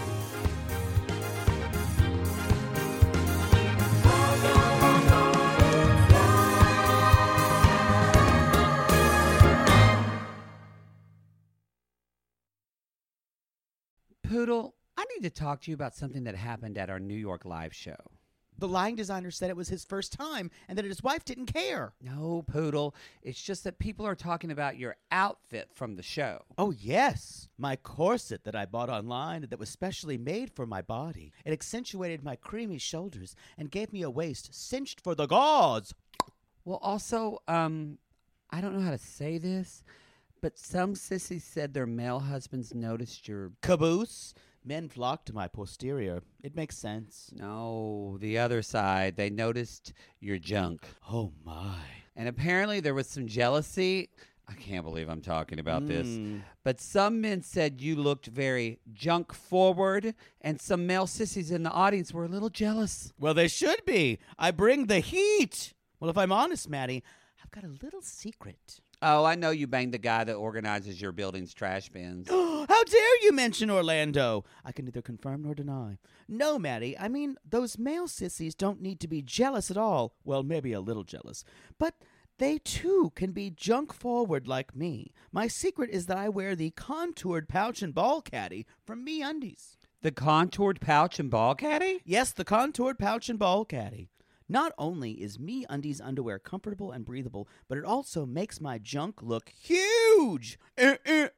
Poodle, I need to talk to you about something that happened at our New York live show. The lighting designer said it was his first time, and that his wife didn't care. No, Poodle. It's just that people are talking about your outfit from the show. Oh, yes. My corset that I bought online that was specially made for my body. It accentuated my creamy shoulders and gave me a waist cinched for the gods. Well, also, um, I don't know how to say this, but some sissies said their male husbands noticed your... Caboose. Men flock to my posterior. It makes sense. No, the other side. They noticed your junk. Oh, my. And apparently there was some jealousy. I can't believe I'm talking about this. Mm. But some men said you looked very junk forward, and some male sissies in the audience were a little jealous. Well, they should be. I bring the heat. Well, if I'm honest, Maddie, I've got a little secret. Oh, I know you banged the guy that organizes your building's trash bins. How dare you mention Orlando? I can neither confirm nor deny. No, Maddie, I mean, those male sissies don't need to be jealous at all. Well, maybe a little jealous. But they, too, can be junk forward like me. My secret is that I wear the contoured pouch and ball caddy from MeUndies. The contoured pouch and ball caddy? Yes, the contoured pouch and ball caddy. Not only is MeUndies underwear comfortable and breathable, but it also makes my junk look huge. Uh, uh,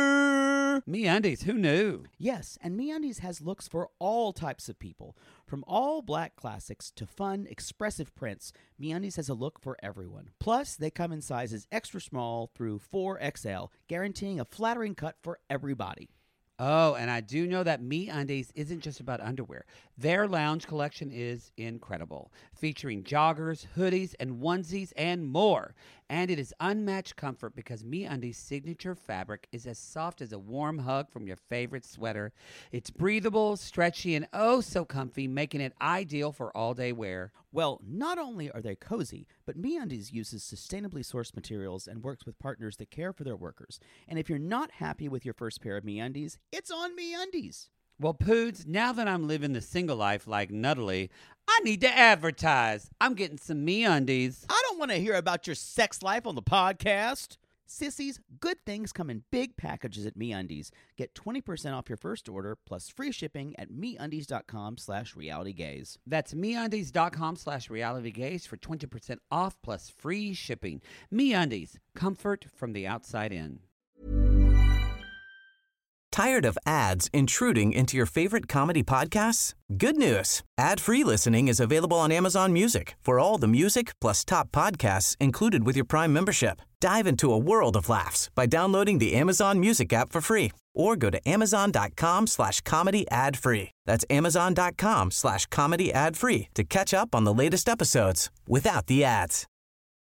uh. MeUndies, who knew? Yes, and MeUndies has looks for all types of people. From all black classics to fun, expressive prints, MeUndies has a look for everyone. Plus, they come in sizes extra small through four X L, guaranteeing a flattering cut for everybody. Oh, and I do know that MeUndies isn't just about underwear. Their lounge collection is incredible, featuring joggers, hoodies, and onesies, and more. And it is unmatched comfort because MeUndies' signature fabric is as soft as a warm hug from your favorite sweater. It's breathable, stretchy, and oh so comfy, making it ideal for all-day wear. Well, not only are they cozy, but MeUndies uses sustainably sourced materials and works with partners that care for their workers. And if you're not happy with your first pair of MeUndies, it's on MeUndies. Well, Poods, now that I'm living the single life like Nuttily, I need to advertise. I'm getting some MeUndies. I don't want to hear about your sex life on the podcast. Sissies, good things come in big packages at MeUndies. Get twenty percent off your first order plus free shipping at MeUndies.com slash realitygaze. That's MeUndies.com slash realitygaze for twenty percent off plus free shipping. MeUndies, comfort from the outside in. Tired of ads intruding into your favorite comedy podcasts? Good news. Ad-free listening is available on Amazon Music for all the music plus top podcasts included with your Prime membership. Dive into a world of laughs by downloading the Amazon Music app for free or go to amazon.com slash comedy ad free. That's amazon.com slash comedy ad free to catch up on the latest episodes without the ads.